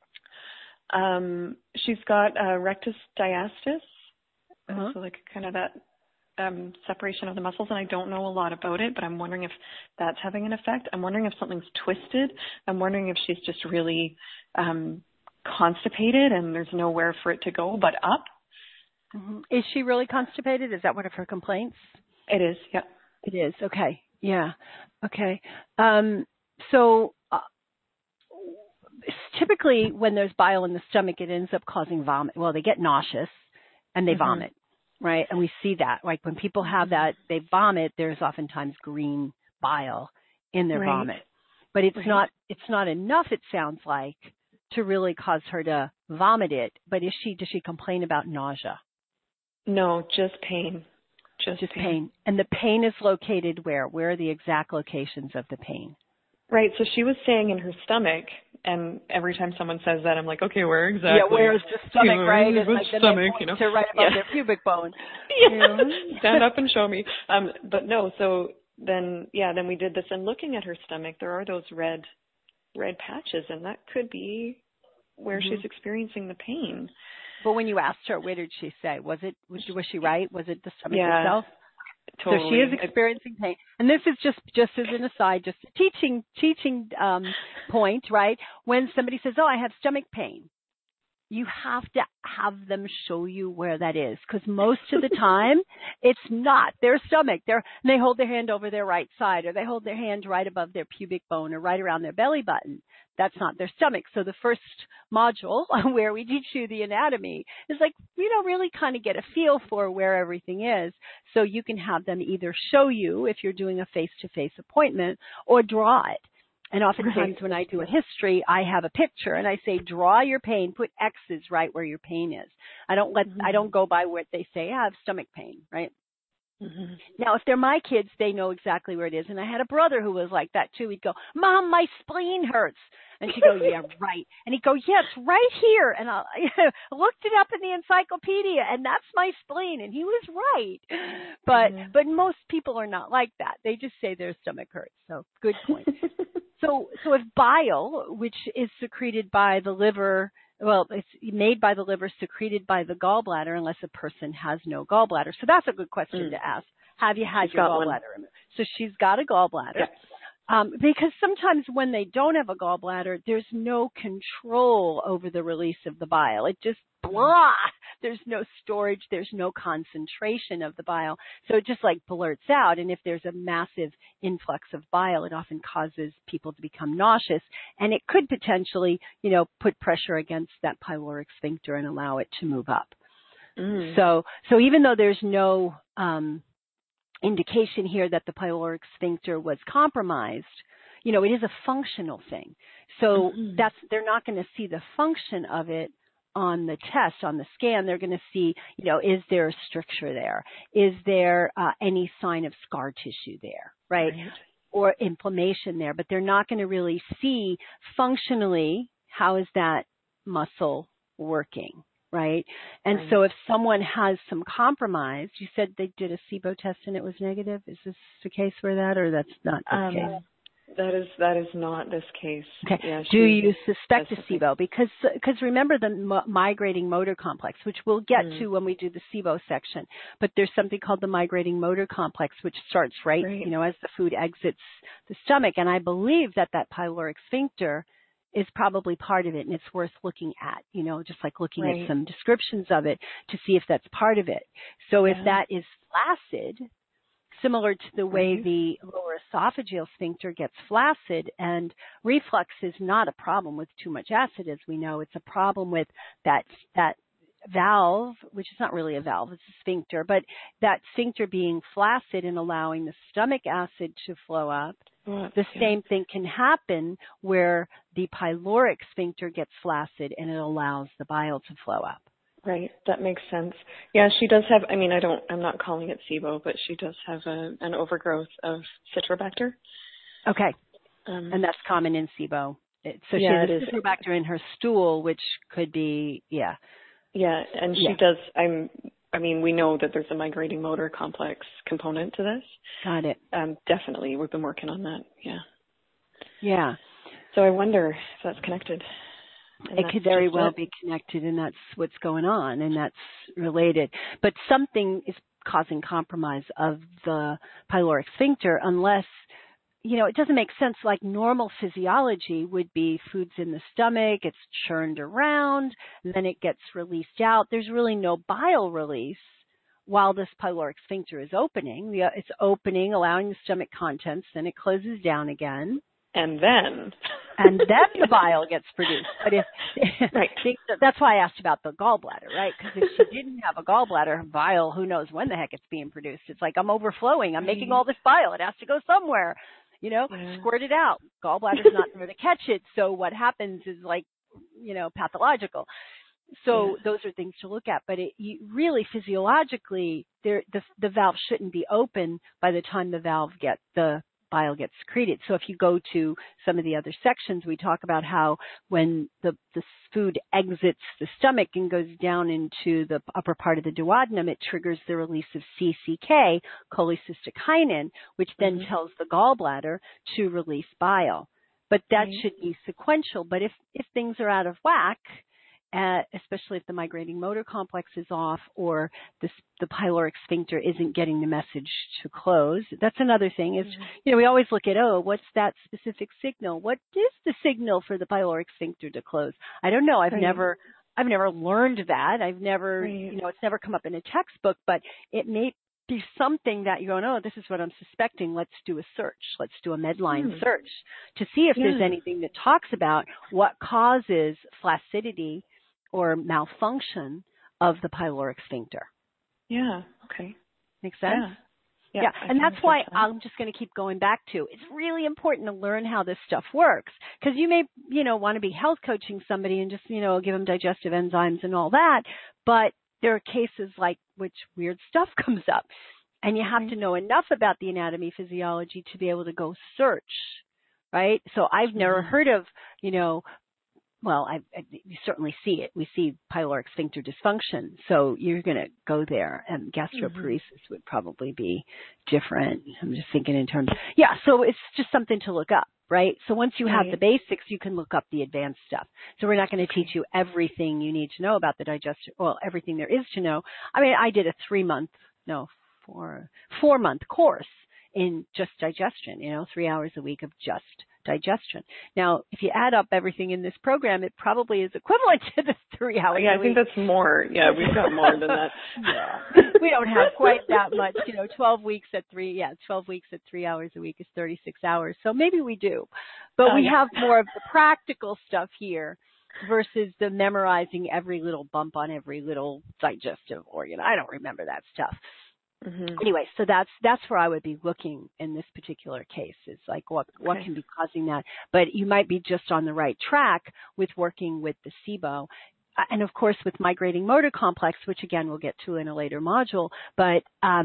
Um, she's got uh, rectus diastasis, Uh-huh. so like kind of that um, separation of the muscles, and I don't know a lot about it, but I'm wondering if that's having an effect. I'm wondering if something's twisted. I'm wondering if she's just really um, constipated and there's nowhere for it to go but up. Mm-hmm. Is she really constipated? Is that one of her complaints? It is, yeah. It is. Okay. Yeah. Okay. Um, so uh, typically when there's bile in the stomach, it ends up causing vomit. Well, they get nauseous and they Mm-hmm. vomit, right? And we see that. Like when people have that, they vomit, there's oftentimes green bile in their Right. vomit. But it's Right. not, it's not enough, it sounds like, to really cause her to vomit it. But is she, does she complain about nausea? No, just pain. Just, Just pain. pain. And the pain is located where? Where are the exact locations of the pain? Right, so she was saying in her stomach, and every time someone says that, I'm like, okay, where exactly? Yeah, where's the stomach, you know, right? where's It's like the stomach, you know? to right above Yeah. their pubic bone. Yeah. You know? Stand up and show me. Um, but no, so then, yeah, then we did this, and looking at her stomach, there are those red, red patches, and that could be where Mhm. she's experiencing the pain. But when you asked her, what did she say? Was it was, was she right? Was it the stomach Yeah, itself? totally. So she is experiencing pain, and this is just just as an aside, just a teaching teaching um, point, right? When somebody says, "Oh, I have stomach pain," you have to have them show you where that is, because most of the time it's not their stomach. They're and they hold their hand over their right side, or they hold their hand right above their pubic bone, or right around their belly button. That's not their stomach. So the first module where we teach you the anatomy is like, you know, really kind of get a feel for where everything is, so you can have them either show you if you're doing a face-to-face appointment, or draw it. And oftentimes Right. when I do a history, I have a picture and I say, draw your pain, put X's right where your pain is. I don't let, Mm-hmm. I don't go by what they say, I have stomach pain, right? Mm-hmm. Now, if they're my kids, they know exactly where it is. And I had a brother who was like that too. He'd go, Mom, my spleen hurts. And she'd go, yeah, right. And he'd go, yeah, it's right here. And I looked it up in the encyclopedia, and that's my spleen. And he was right. But, Mm-hmm. but most people are not like that. They just say their stomach hurts. So good point. So, so if bile, which is secreted by the liver, well, it's made by the liver, secreted by the gallbladder, unless a person has no gallbladder. So that's a good question Mm. to ask. Have you had She's your got one. gallbladder removed? So she's got a gallbladder. Yeah. Um, because sometimes when they don't have a gallbladder, there's no control over the release of the bile. It just blah. There's no storage. There's no concentration of the bile. So it just like blurts out. And if there's a massive influx of bile, it often causes people to become nauseous. And it could potentially, you know, put pressure against that pyloric sphincter and allow it to move up. Mm. So, so even though there's no, um, indication here that the pyloric sphincter was compromised, you know, it is a functional thing. So Mm-hmm. that's, they're not going to see the function of it on the test, on the scan. They're going to see, you know, is there a stricture there? Is there uh, any sign of scar tissue there? Right? Right. or inflammation there, but they're not going to really see functionally how is that muscle working, right? And Right. so if someone has some compromise, you said they did a SIBO test and it was negative. Is this the case for that, or that's not the Um, case? that is that is not this case. Okay. Yeah, Do she you suspect a does SIBO? Because because remember the m- migrating motor complex, which we'll get Mm. to when we do the SIBO section. But there's something called the migrating motor complex, which starts right, Right. you know, as the food exits the stomach. And I believe that that pyloric sphincter is probably part of it, and it's worth looking at, you know, just like looking Right. at some descriptions of it to see if that's part of it. So if Yeah. that is flaccid, similar to the way Right. the lower esophageal sphincter gets flaccid, and reflux is not a problem with too much acid, as we know. It's a problem with that that valve, which is not really a valve, it's a sphincter, but that sphincter being flaccid and allowing the stomach acid to flow up. Well, The yeah. same thing can happen where the pyloric sphincter gets flaccid and it allows the bile to flow up. Right. That makes sense. Yeah, she does have, I mean, I don't, I'm not calling it SIBO, but she does have a, an overgrowth of Citrobacter. Okay. Um, And that's common in SIBO. It, so yeah, she it has is. a Citrobacter in her stool, which could be, yeah. Yeah, and she Yeah. does, I'm, I mean, we know that there's a migrating motor complex component to this. Got it. Um, definitely. We've been working on that. Yeah. Yeah. So I wonder if that's connected. And It that's could very just well it. be connected, and that's what's going on, and that's related. But something is causing compromise of the pyloric sphincter unless, you know, it doesn't make sense. Like normal physiology would be food's in the stomach, it's churned around, then it gets released out. There's really no bile release while this pyloric sphincter is opening. The- It's opening, allowing the stomach contents, then it closes down again. And then. And then the bile gets produced. But if Right. that's why I asked about the gallbladder, right? Because if she didn't have a gallbladder, bile, who knows when the heck it's being produced? It's like I'm overflowing. I'm making all this bile. It has to go somewhere. You know, Yeah. squirt it out. Gallbladder's not there to catch it. So what happens is like, you know, pathological. So Yeah. those are things to look at. But it you, really physiologically, there the the valve shouldn't be open by the time the valve get the bile gets secreted. So if you go to some of the other sections, we talk about how when the, the food exits the stomach and goes down into the upper part of the duodenum, it triggers the release of C C K, cholecystokinin, which then Mm-hmm. tells the gallbladder to release bile. But that Right. should be sequential. But if, if things are out of whack, Uh, especially if the migrating motor complex is off or the, the pyloric sphincter isn't getting the message to close. That's another thing is, Mm-hmm. you know, we always look at, oh, what's that specific signal? What is the signal for the pyloric sphincter to close? I don't know. I've Right. never, I've never learned that. I've never, Right. you know, it's never come up in a textbook, but it may be something that you're going, oh, this is what I'm suspecting. Let's do a search. Let's do a Medline Hmm. search to see if Yeah. there's anything that talks about what causes flaccidity or malfunction of the pyloric sphincter. Yeah. Okay. Make sense? Yeah. Yeah. Yeah. I And can that's why research that. I'm just going to keep going back to, it's really important to learn how this stuff works. Because you may, you know, want to be health coaching somebody and just, you know, give them digestive enzymes and all that. But there are cases like which weird stuff comes up. And you have Right. to know enough about the anatomy, physiology to be able to go search, right? So I've never Mhm. heard of, you know, well, I, I, you certainly see it. We see pyloric sphincter dysfunction. So you're going to go there, and gastroparesis mm-hmm. would probably be different. I'm just thinking in terms, yeah, so it's just something to look up, right? So once you have Right. the basics, you can look up the advanced stuff. So we're not going to teach you everything you need to know about the digestion, well, everything there is to know. I mean, I did a three month, no, four, four month course in just digestion, you know, three hours a week of just digestion. Now, if you add up everything in this program, it probably is equivalent to the three hours Yeah, a I think week. that's more. Yeah, we've got more than that. Yeah. We don't have quite that much, you know, twelve weeks at three, yeah, twelve weeks at three hours a week is thirty-six hours. So maybe we do. But Oh, we yeah. have more of the practical stuff here versus the memorizing every little bump on every little digestive organ. I don't remember that stuff. Mm-hmm. Anyway, so that's that's where I would be looking in this particular case. Is like what what Okay. can be causing that. But you might be just on the right track with working with the SIBO, uh, and of course with migrating motor complex, which again we'll get to in a later module. But um,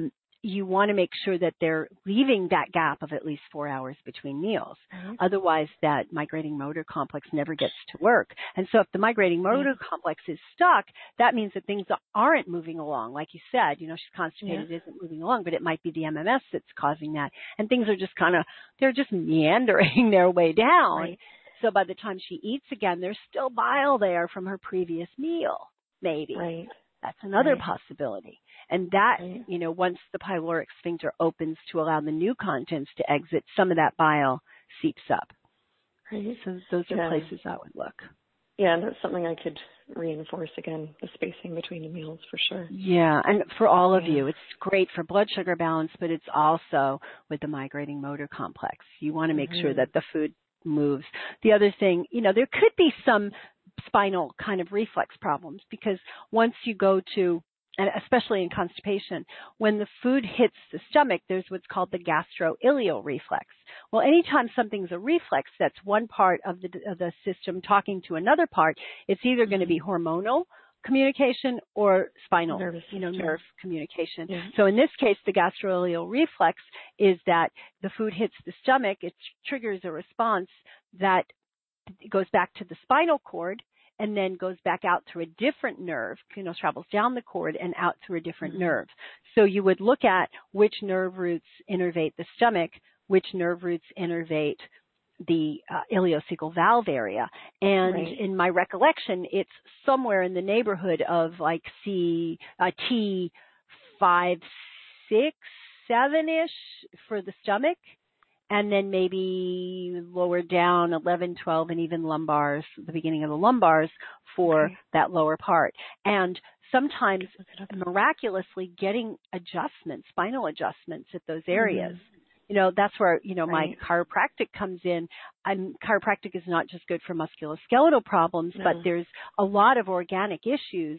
you want to make sure that they're leaving that gap of at least four hours between meals. Mm-hmm. Otherwise, that migrating motor complex never gets to work. And so if the migrating motor yeah. complex is stuck, that means that things aren't moving along. Like you said, you know, she's constipated, yeah. isn't moving along, but it might be the M M S that's causing that. And things are just kind of, they're just meandering their way down. Right. So by the time she eats again, there's still bile there from her previous meal, maybe. Right. That's another right. possibility. And that, right. you know, once the pyloric sphincter opens to allow the new contents to exit, some of that bile seeps up. Right. So those are yeah. places I would look. Yeah, and that's something I could reinforce again, the spacing between the meals for sure. Yeah, and for all of yeah. you, it's great for blood sugar balance, but it's also with the migrating motor complex. You want to make mm-hmm. sure that the food moves. The other thing, you know, there could be some spinal kind of reflex problems because once you go to, and especially in constipation, when the food hits the stomach, there's what's called the gastroileal reflex. Well, anytime something's a reflex, that's one part of the, of the system talking to another part, it's either going to be hormonal communication or spinal, Nervous you know, system. nerve communication. Yeah. So in this case, the gastroileal reflex is that the food hits the stomach, it triggers a response that goes back to the spinal cord and then goes back out through a different nerve, you know, travels down the cord and out through a different mm-hmm. nerve. So you would look at which nerve roots innervate the stomach, which nerve roots innervate the uh, ileocecal valve area. And right. in my recollection, it's somewhere in the neighborhood of like C, uh, T five, six, seven-ish for the stomach. And then maybe lower down eleven, twelve, and even lumbars, the beginning of the lumbars for okay. that lower part. And sometimes miraculously getting adjustments, spinal adjustments at those areas. Mm-hmm. You know, that's where, you know, right. my chiropractic comes in. I'm, chiropractic is not just good for musculoskeletal problems, no. but there's a lot of organic issues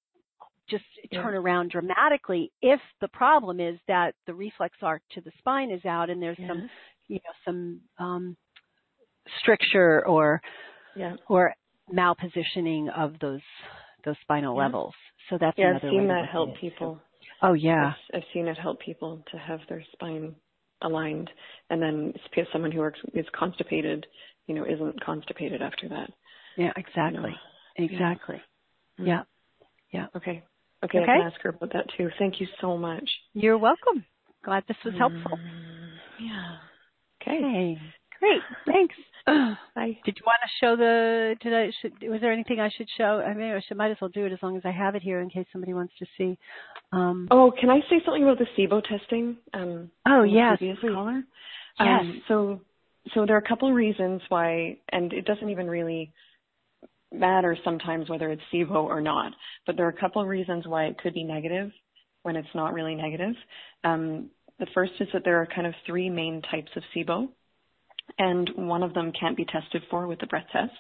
just yeah. turn around dramatically if the problem is that the reflex arc to the spine is out and there's yeah. some, you know, some um, stricture or yeah. or malpositioning of those those spinal yeah. levels. So that's yeah, another I've seen way that to help it. people. Oh yeah, I've, I've seen it help people to have their spine aligned, and then someone who works, is constipated, you know, isn't constipated after that. Yeah, exactly, you know? exactly. Yeah. yeah, yeah. Okay. Okay, okay, I can ask her about that too. Thank you so much. You're welcome. Glad this was helpful. Mm, yeah. Okay. Hey, great. Thanks. Bye. Did you want to show the? Did I? Should, was there anything I should show? I mean, I should, might as well do it as long as I have it here in case somebody wants to see. Um, oh, can I say something about the SIBO testing? Um, oh yes, previous please. caller. Yes. Um, so, so there are a couple of reasons why, and it doesn't even really matter sometimes whether it's SIBO or not, but there are a couple of reasons why it could be negative when it's not really negative. Um, the first is that there are kind of three main types of SIBO, and one of them can't be tested for with the breath test.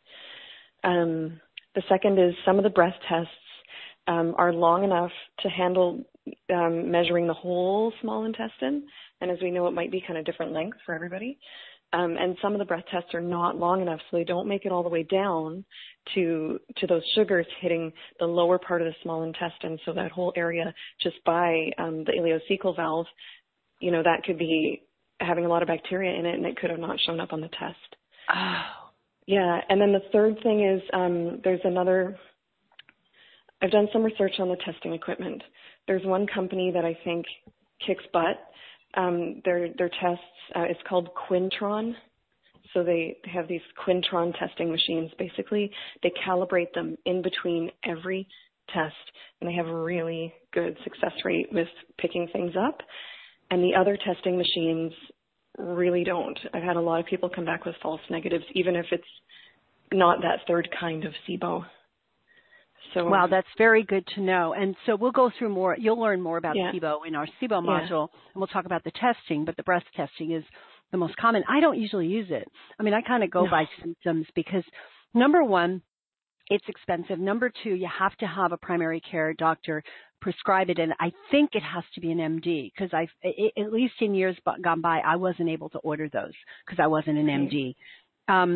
Um, the second is some of the breath tests um, are long enough to handle um, measuring the whole small intestine, and as we know, it might be kind of different lengths for everybody. Um, and some of the breath tests are not long enough, so they don't make it all the way down to to those sugars hitting the lower part of the small intestine. So that whole area just by um, the ileocecal valve, you know, that could be having a lot of bacteria in it, and it could have not shown up on the test. Oh. Yeah, and then the third thing is um, there's another, I've done some research on the testing equipment. There's one company that I think kicks butt. Um, their their tests, uh, it's called Quintron. So they have these Quintron testing machines. Basically, they calibrate them in between every test, and they have a really good success rate with picking things up. And the other testing machines really don't. I've had a lot of people come back with false negatives, even if it's not that third kind of SIBO. So, wow, that's very good to know. And so we'll go through more. You'll learn more about yeah. SIBO in our SIBO module, yeah. and we'll talk about the testing, but the breath testing is the most common. I don't usually use it. I mean, I kind of go no. by symptoms because, number one, it's expensive. Number two, you have to have a primary care doctor prescribe it, and I think it has to be an M D because I've, at least in years gone by, I wasn't able to order those because I wasn't an M D. Um,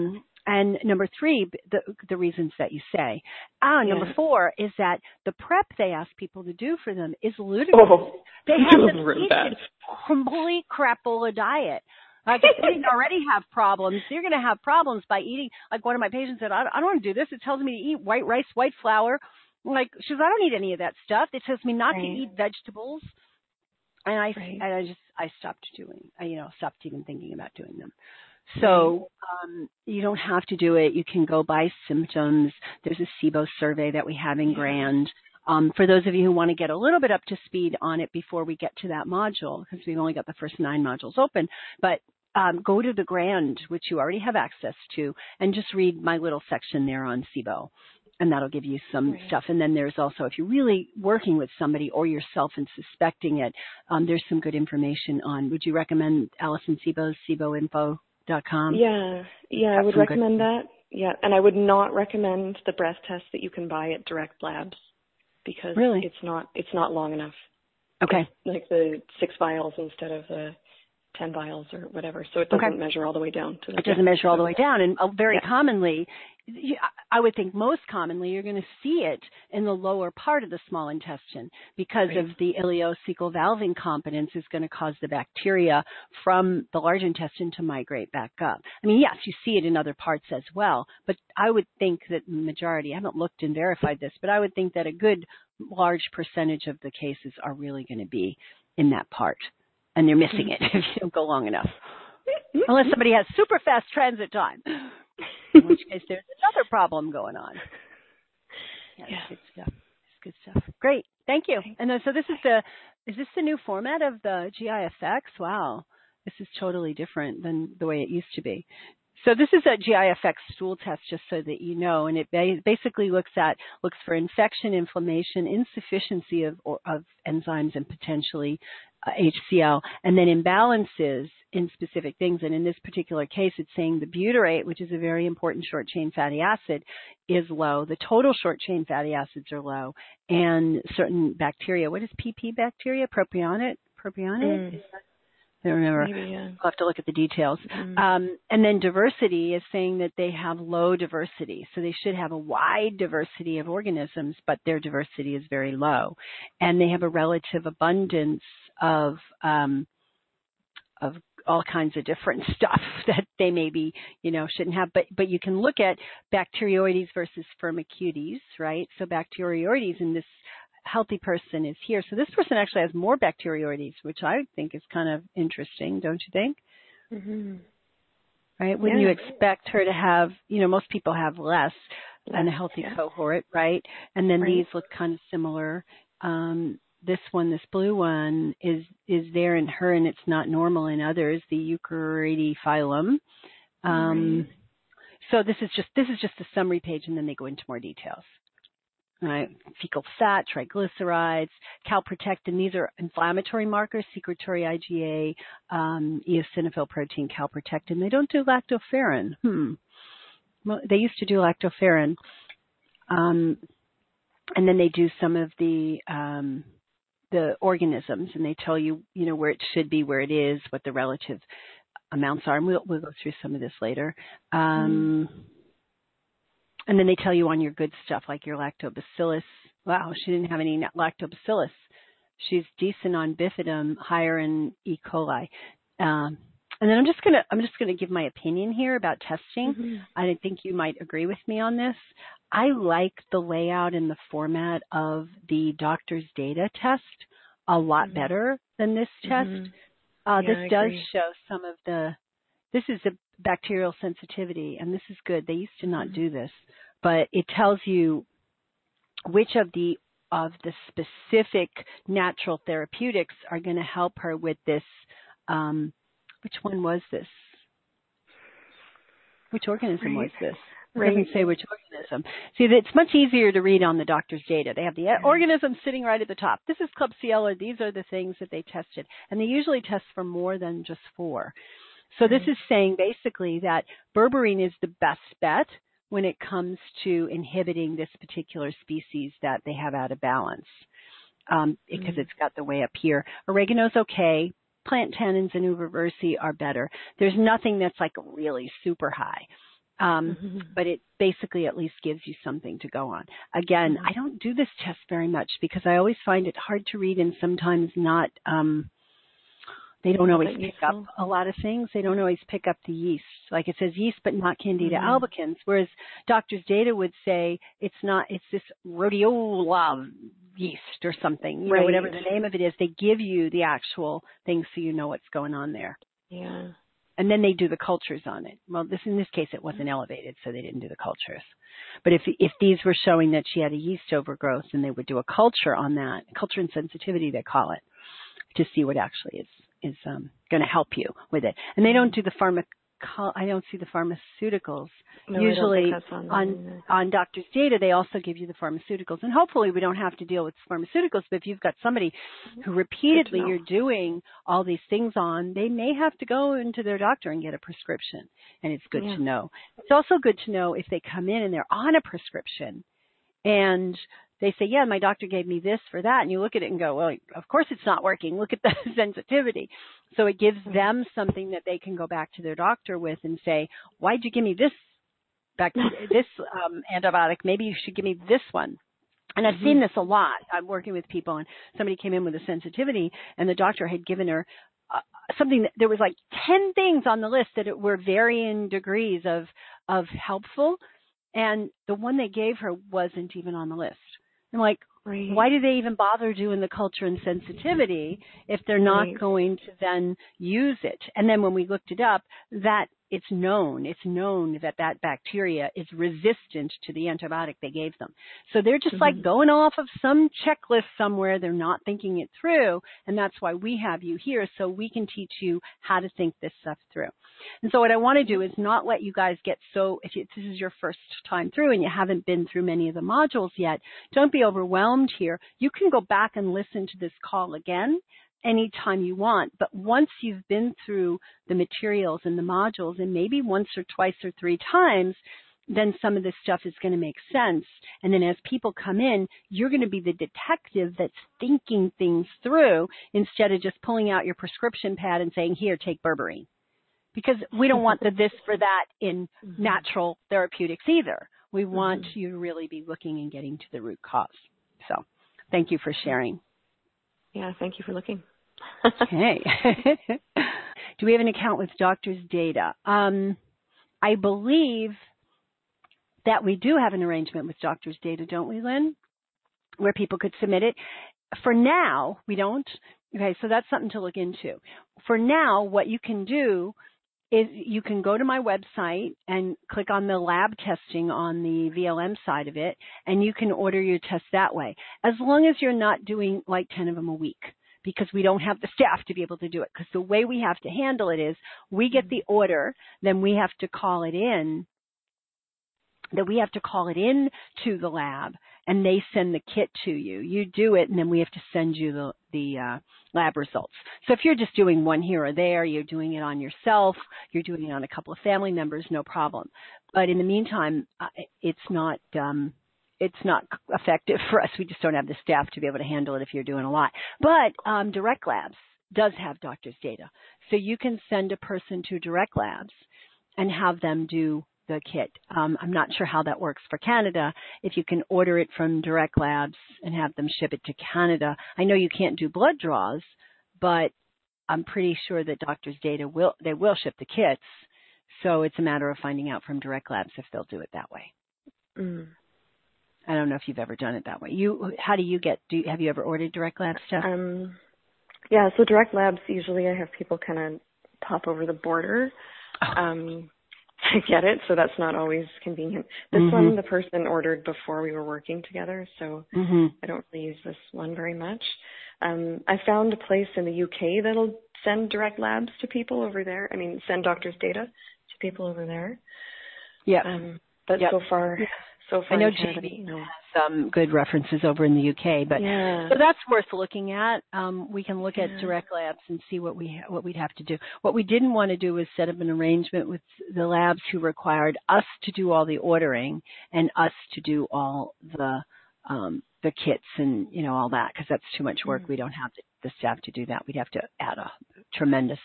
And number three, the, the reasons that you say. Ah, Yeah. number four is that the prep they ask people to do for them is ludicrous. Oh, they have it was them really eat bad. a complete crapola diet. Like if they didn't already have problems, you're going to have problems by eating. Like one of my patients said, I, I don't want to do this. It tells me to eat white rice, white flour. I'm like, she says, I don't eat any of that stuff. It tells me not Right. to eat vegetables. And I, Right. and I just, I stopped doing, I, you know, stopped even thinking about doing them. So um, you don't have to do it. You can go by symptoms. There's a SIBO survey that we have in Yeah. Grand. Um, for those of you who want to get a little bit up to speed on it before we get to that module, because we've only got the first nine modules open, but um, go to the Grand, which you already have access to, and just read my little section there on SIBO. And that'll give you some Right. stuff. And then there's also, if you're really working with somebody or yourself and suspecting it, um, there's some good information on. Would you recommend Allison SIBO's SIBO info dot com? Yeah, yeah, I would recommend good. that. Yeah, and I would not recommend the breath test that you can buy at Direct Labs because really? it's not it's not long enough. Okay. It's like the six vials instead of the ten vials or whatever, so it doesn't okay. measure all the way down to the. It doesn't measure all the way down, and uh, very yeah. commonly, I would think most commonly, you're going to see it in the lower part of the small intestine because right. of the ileocecal valve incompetence is going to cause the bacteria from the large intestine to migrate back up. I mean, yes, you see it in other parts as well, but I would think that the majority, I haven't looked and verified this, but I would think that a good large percentage of the cases are really going to be in that part, and they're missing it if you don't go long enough. Unless somebody has super fast transit time, in which case there's another problem going on. Yeah, yeah. That's good stuff. That's good stuff. Great. Thank you. And then, so this is the, is this the new format of the G I F X? Wow. This is totally different than the way it used to be. So this is a G I F X stool test, just so that you know, and it basically looks at looks for infection, inflammation, insufficiency of of enzymes, and potentially uh, H C L, and then imbalances in specific things. And in this particular case, it's saying the butyrate, which is a very important short chain fatty acid, is low. The total short chain fatty acids are low, and certain bacteria. What is P P bacteria? Propionate. Propionate. Mm. I don't remember. Maybe, yeah. I'll have to look at the details. Mm. Um, and then diversity is saying that they have low diversity. So they should have a wide diversity of organisms, but their diversity is very low. And they have a relative abundance of um, of all kinds of different stuff that they maybe, you know, shouldn't have. But but you can look at Bacteroides versus Firmicutes, right? So Bacteroides in this healthy person is here. So this person actually has more Bacteroides, which I think is kind of interesting, don't you think? Mm-hmm. Right? Wouldn't yeah. you expect her to have, you know, most people have less less, than a healthy yeah. cohort, right? And then right. these look kind of similar. Um, this one, this blue one, is is there in her, and it's not normal in others, the Eukaryote phylum. Um, right. So this is just this is just a summary page, and then they go into more details. Right, fecal fat, triglycerides, calprotectin. These are inflammatory markers, secretory IgA, um, eosinophil protein, calprotectin. They don't do lactoferrin. Hmm. Well, they used to do lactoferrin. Um, and then they do some of the um, the organisms, and they tell you, you know, where it should be, where it is, what the relative amounts are. And we'll, we'll go through some of this later. Um, mm. And then they tell you on your good stuff, like your lactobacillus. Wow, she didn't have any lactobacillus. She's decent on bifidum, higher in E. coli. Um, and then I'm just gonna I'm just gonna give my opinion here about testing. Mm-hmm. I think you might agree with me on this. I like the layout and the format of the doctor's data test a lot mm-hmm. better than this test. Mm-hmm. Uh, yeah, this I does agree. show some of the. This is a bacterial sensitivity, and this is good. They used to not mm-hmm. do this, but it tells you which of the of the specific natural therapeutics are going to help her with this. Um, which one was this? Which organism right. was this? It right. doesn't say which organism. See, it's much easier to read on the doctor's data. They have the mm-hmm. organism sitting right at the top. This is Klebsiella. These are the things that they tested, and they usually test for more than just four. So this is saying basically that berberine is the best bet when it comes to inhibiting this particular species that they have out of balance um, because mm-hmm. it's got the way up here. Oregano's okay. Plant tannins and uvaversi are better. There's nothing that's like really super high. Um, Mm-hmm. but it basically at least gives you something to go on. Again, Mm-hmm. I don't do this test very much because I always find it hard to read and sometimes not, um, they don't Not always that pick up useful. a lot of things. They don't always pick up the yeast. Like it says yeast, but not Candida Mm-hmm. albicans. Whereas doctor's data would say it's not, it's this rhodiola yeast or something, you know, whatever Right. the name of it is. They give you the actual thing so you know what's going on there. Yeah. And then they do the cultures on it. Well, this in this case it wasn't elevated, so they didn't do the cultures. But if if these were showing that she had a yeast overgrowth, then they would do a culture on that, culture and sensitivity they call it, to see what actually is is um, going to help you with it. And they don't do the pharma. I don't see the pharmaceuticals. No, I don't think Usually that's on there on either. on doctor's data, they also give you the pharmaceuticals. And hopefully we don't have to deal with pharmaceuticals, but if you've got somebody who Good to repeatedly know. you're doing all these things on, they may have to go into their doctor and get a prescription. And it's good Yeah. to know. It's also good to know if they come in and they're on a prescription and they say, yeah, my doctor gave me this for that. And you look at it and go, well, of course it's not working. Look at the sensitivity. So it gives them something that they can go back to their doctor with and say, why'd you give me this back this um, antibiotic? Maybe you should give me this one. And I've Mm-hmm. seen this a lot. I'm working with people and somebody came in with a sensitivity and the doctor had given her uh, something that there was like ten things on the list that it were varying degrees of, of helpful. And the one they gave her wasn't even on the list. I'm like, Right. why do they even bother doing the culture and sensitivity if they're not Right. going to then use it? And then when we looked it up, that it's known, it's known that that bacteria is resistant to the antibiotic they gave them. So they're just Mm-hmm. like going off of some checklist somewhere. They're not thinking it through. And that's why we have you here so we can teach you how to think this stuff through. And so what I want to do is not let you guys get so, if this is your first time through and you haven't been through many of the modules yet, don't be overwhelmed here. You can go back and listen to this call again anytime you want. But once you've been through the materials and the modules, and maybe once or twice or three times, then some of this stuff is going to make sense. And then as people come in, you're going to be the detective that's thinking things through instead of just pulling out your prescription pad and saying, here, take berberine. Because we don't want the this for that in Mm-hmm. natural therapeutics either. We want Mm-hmm. you to really be looking and getting to the root cause. So thank you for sharing. Yeah, thank you for looking. Okay. Do we have an account with doctor's data? Um, I believe that we do have an arrangement with doctor's data, don't we, Lynn? Where people could submit it. For now, we don't. Okay, so that's something to look into. For now, what you can do is you can go to my website and click on the lab testing on the V L M side of it, and you can order your test that way, as long as you're not doing like ten of them a week, because we don't have the staff to be able to do it. Because the way we have to handle it is we get the order, then we have to call it in, that we have to call it in to the lab, and they send the kit to you. You do it, and then we have to send you the, the uh, lab results. So if you're just doing one here or there, you're doing it on yourself, you're doing it on a couple of family members, no problem. But in the meantime, uh, it's not um, it's not effective for us. We just don't have the staff to be able to handle it if you're doing a lot. But um, Direct Labs does have doctor's data. So you can send a person to Direct Labs and have them do the kit. Um, I'm not sure how that works for Canada. If you can order it from Direct Labs and have them ship it to Canada. I know you can't do blood draws, but I'm pretty sure that doctor's data will, they will ship the kits. So it's a matter of finding out from Direct Labs if they'll do it that way. Mm. I don't know if you've ever done it that way. You, how do you get, do you, have you ever ordered Direct Labs stuff? Um, yeah, so Direct Labs, usually I have people kind of pop over the border. Oh. Um, I get it, so that's not always convenient. This Mm-hmm. one, the person ordered before we were working together, so Mm-hmm. I don't really use this one very much. Um, I found a place in the U K that'll send Direct Labs to people over there. I mean, send doctors' data to people over there. Yeah. Um, but Yep. so far, so far I know in Canada, Jamie no. has some good references over in the U K, but Yeah. so that's worth looking at. Um, we can look Yeah. at Direct Labs and see what we what we'd have to do. What we didn't want to do was set up an arrangement with the labs who required us to do all the ordering and us to do all the um, the kits and you know all that, because that's too much work. Mm. We don't have the, the staff to do that. We'd have to add a tremendous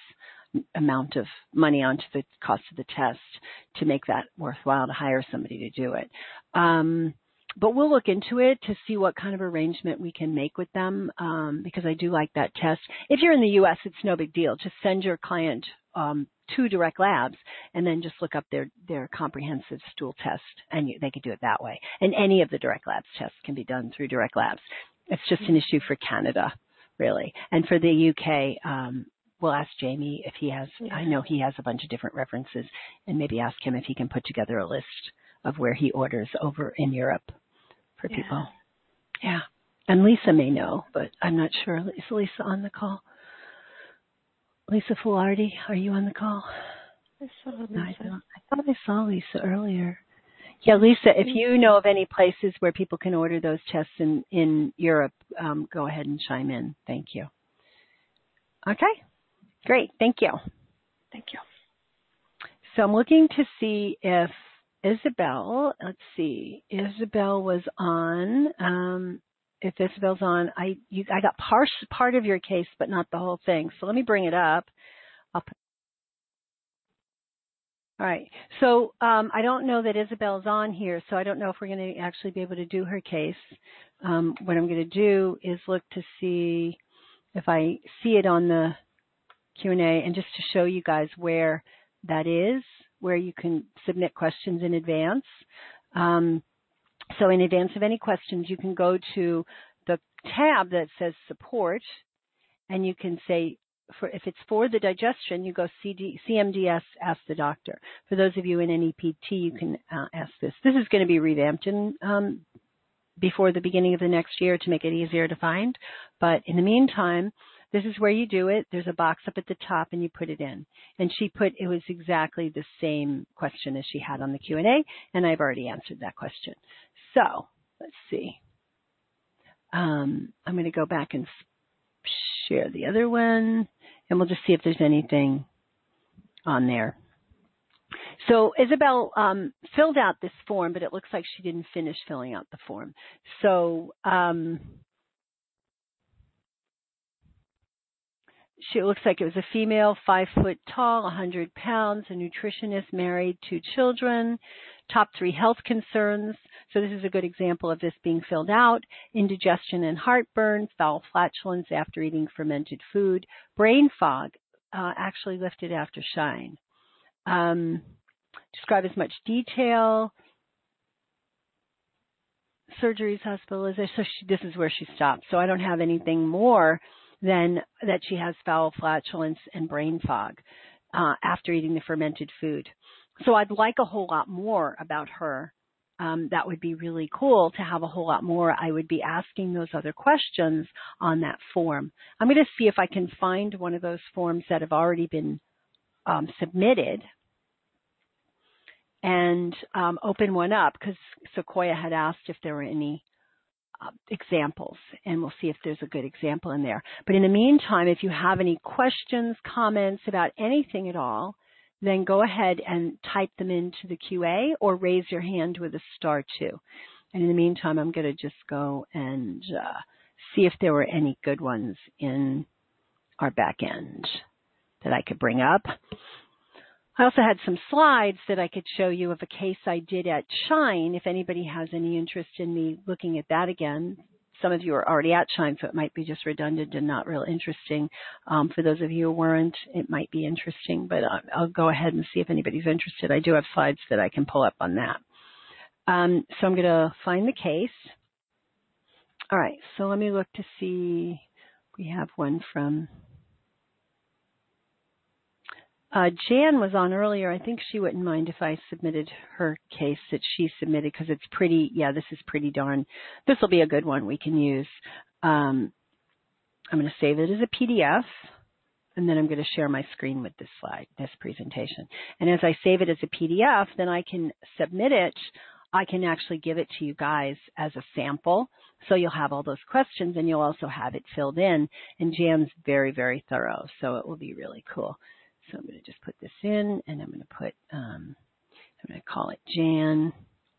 amount of money onto the cost of the test to make that worthwhile to hire somebody to do it. Um, but we'll look into it to see what kind of arrangement we can make with them, um, because I do like that test. If you're in the U S, it's no big deal. Just send your client um, to Direct Labs and then just look up their, their comprehensive stool test, and you, they could do it that way. And any of the Direct Labs tests can be done through Direct Labs. It's just an issue for Canada, really. And for the U K, um, we'll ask Jamie if he has, yeah. I know he has a bunch of different references, and maybe ask him if he can put together a list of where he orders over in Europe for yeah. people. Yeah. And Lisa may know, but I'm not sure. Is Lisa on the call? Lisa Fulardi, are you on the call? I saw Lisa. No, I, I thought I saw Lisa earlier. Yeah, Lisa, if you know of any places where people can order those tests in, in Europe, um, go ahead and chime in. Thank you. Okay, great. Thank you. Thank you. So I'm looking to see if Isabel, let's see, Isabel was on. Um, if Isabel's on, I you, I got part, part of your case, but not the whole thing. So let me bring it up. I'll put All right. So um, I don't know that Isabel's on here, so I don't know if we're going to actually be able to do her case. Um, what I'm going to do is look to see if I see it on the Q and A, and just to show you guys where that is, where you can submit questions in advance. Um, so in advance of any questions, you can go to the tab that says support, and you can say, For, if it's for the digestion, you go C D, C M D S, ask the doctor. For those of you in N E P T, you can uh, ask this. This is going to be revamped in, um, before the beginning of the next year to make it easier to find. But in the meantime, this is where you do it. There's a box up at the top, and you put it in. And she put, it was exactly the same question as she had on the Q and A, and I've already answered that question. So let's see. Um, I'm going to go back and share the other one, and we'll just see if there's anything on there. So Isabel um, filled out this form, but it looks like she didn't finish filling out the form. So um, she, it looks like it was a female, five foot tall, one hundred pounds, a nutritionist, married, two children, top three health concerns. So this is a good example of this being filled out. Indigestion and heartburn, foul flatulence after eating fermented food, brain fog, uh, actually lifted after Shine. Um, describe as much detail. Surgeries, hospitalization. So she, this is where she stopped. So I don't have anything more than that she has foul flatulence and brain fog uh, after eating the fermented food. So I'd like a whole lot more about her. Um, that would be really cool to have a whole lot more. I would be asking those other questions on that form. I'm going to see if I can find one of those forms that have already been um, submitted and um, open one up, because Sequoia had asked if there were any uh, examples, and we'll see if there's a good example in there. But in the meantime, if you have any questions, comments about anything at all, then go ahead and type them into the Q A or raise your hand with a star two. And in the meantime, I'm going to just go and uh, see if there were any good ones in our back end that I could bring up. I also had some slides that I could show you of a case I did at Shine, if anybody has any interest in me looking at that again. Some of you are already at Shine, so it might be just redundant and not real interesting. Um, for those of you who weren't, it might be interesting, but uh, I'll go ahead and see if anybody's interested. I do have slides that I can pull up on that. Um, so I'm going to find the case. All right, so let me look to see. We have one from... Uh, Jan was on earlier. I think she wouldn't mind if I submitted her case that she submitted, because it's pretty, yeah, this is pretty darn, this will be a good one we can use. Um, I'm going to save it as a P D F, and then I'm going to share my screen with this slide, this presentation. And as I save it as a P D F, then I can submit it. I can actually give it to you guys as a sample. So you'll have all those questions, and you'll also have it filled in. And Jan's very, very thorough, so it will be really cool. So I'm going to just put this in, and I'm going to put, um, I'm going to call it Jan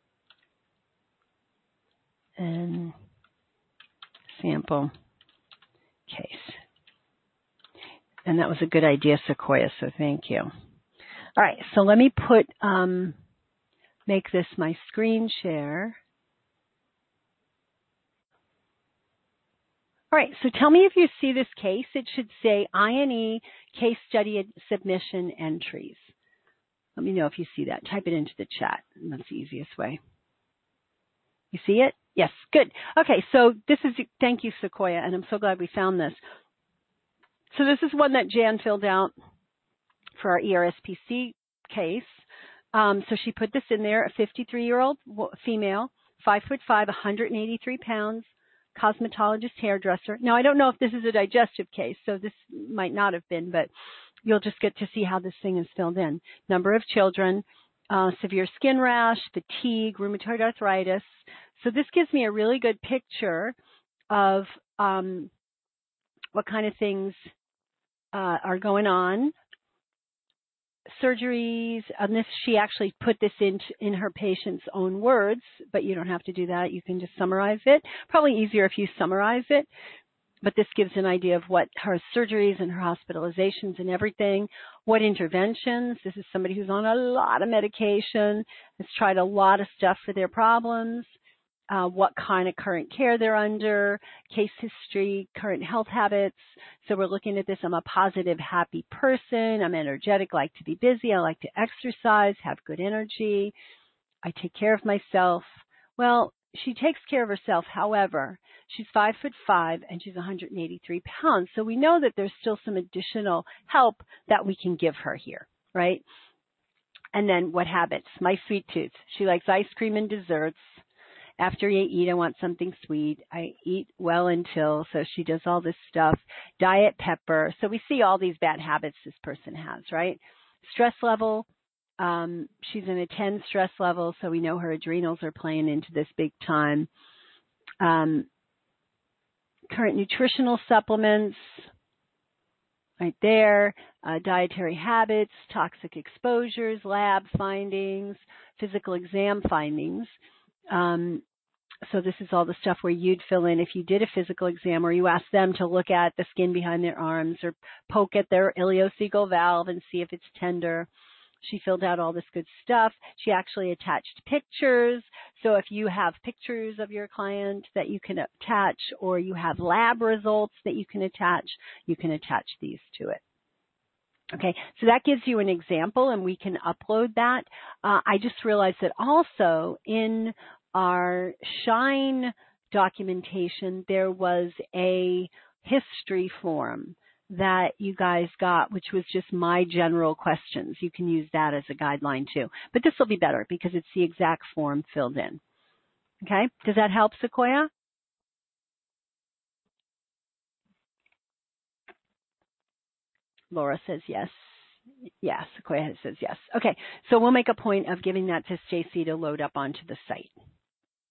and sample case. And that was a good idea, Sequoia, so thank you. All right, so let me put, um, make this my screen share. All right, so tell me if you see this case. It should say I N E case study submission entries. Let me know if you see that. Type it into the chat. That's the easiest way. You see it? Yes, good. Okay, so this is, thank you, Sequoia, and I'm so glad we found this. So this is one that Jan filled out for our E R S P C case. Um, so she put this in there, a fifty-three-year-old female, five foot five, one hundred eighty-three pounds, cosmetologist, hairdresser. Now, I don't know if this is a digestive case, so this might not have been, but you'll just get to see how this thing is filled in. Number of children, uh, severe skin rash, fatigue, rheumatoid arthritis. So this gives me a really good picture of um, what kind of things uh, are going on. Surgeries, and this, she actually put this in, in her patient's own words, but you don't have to do that. You can just summarize it. Probably easier if you summarize it, but this gives an idea of what her surgeries and her hospitalizations and everything, what interventions. This is somebody who's on a lot of medication, has tried a lot of stuff for their problems. Uh, what kind of current care they're under, case history, current health habits. So we're looking at this. I'm a positive, happy person. I'm energetic, like to be busy. I like to exercise, have good energy. I take care of myself. Well, she takes care of herself. However, she's five foot five and she's one hundred eighty-three pounds. So we know that there's still some additional help that we can give her here, right? And then what habits? My sweet tooth. She likes ice cream and desserts. After you eat, I want something sweet. I eat well until, so she does all this stuff. Diet pepper. So we see all these bad habits this person has, right? Stress level. Um, she's in a ten stress level, so we know her adrenals are playing into this big time. Um, current nutritional supplements, right there. Uh, dietary habits, toxic exposures, lab findings, physical exam findings. Um, so this is all the stuff where you'd fill in if you did a physical exam or you asked them to look at the skin behind their arms or poke at their ileocecal valve and see if it's tender. She filled out all this good stuff. She actually attached pictures. So if you have pictures of your client that you can attach or you have lab results that you can attach, you can attach these to it. Okay, so that gives you an example, and we can upload that. Uh, I just realized that also in our Shine documentation, there was a history form that you guys got, which was just my general questions. You can use that as a guideline too. But this will be better because it's the exact form filled in. Okay, does that help, Sequoia? Laura says yes. Yes, Sequoia says yes. Okay, so we'll make a point of giving that to Stacy to load up onto the site.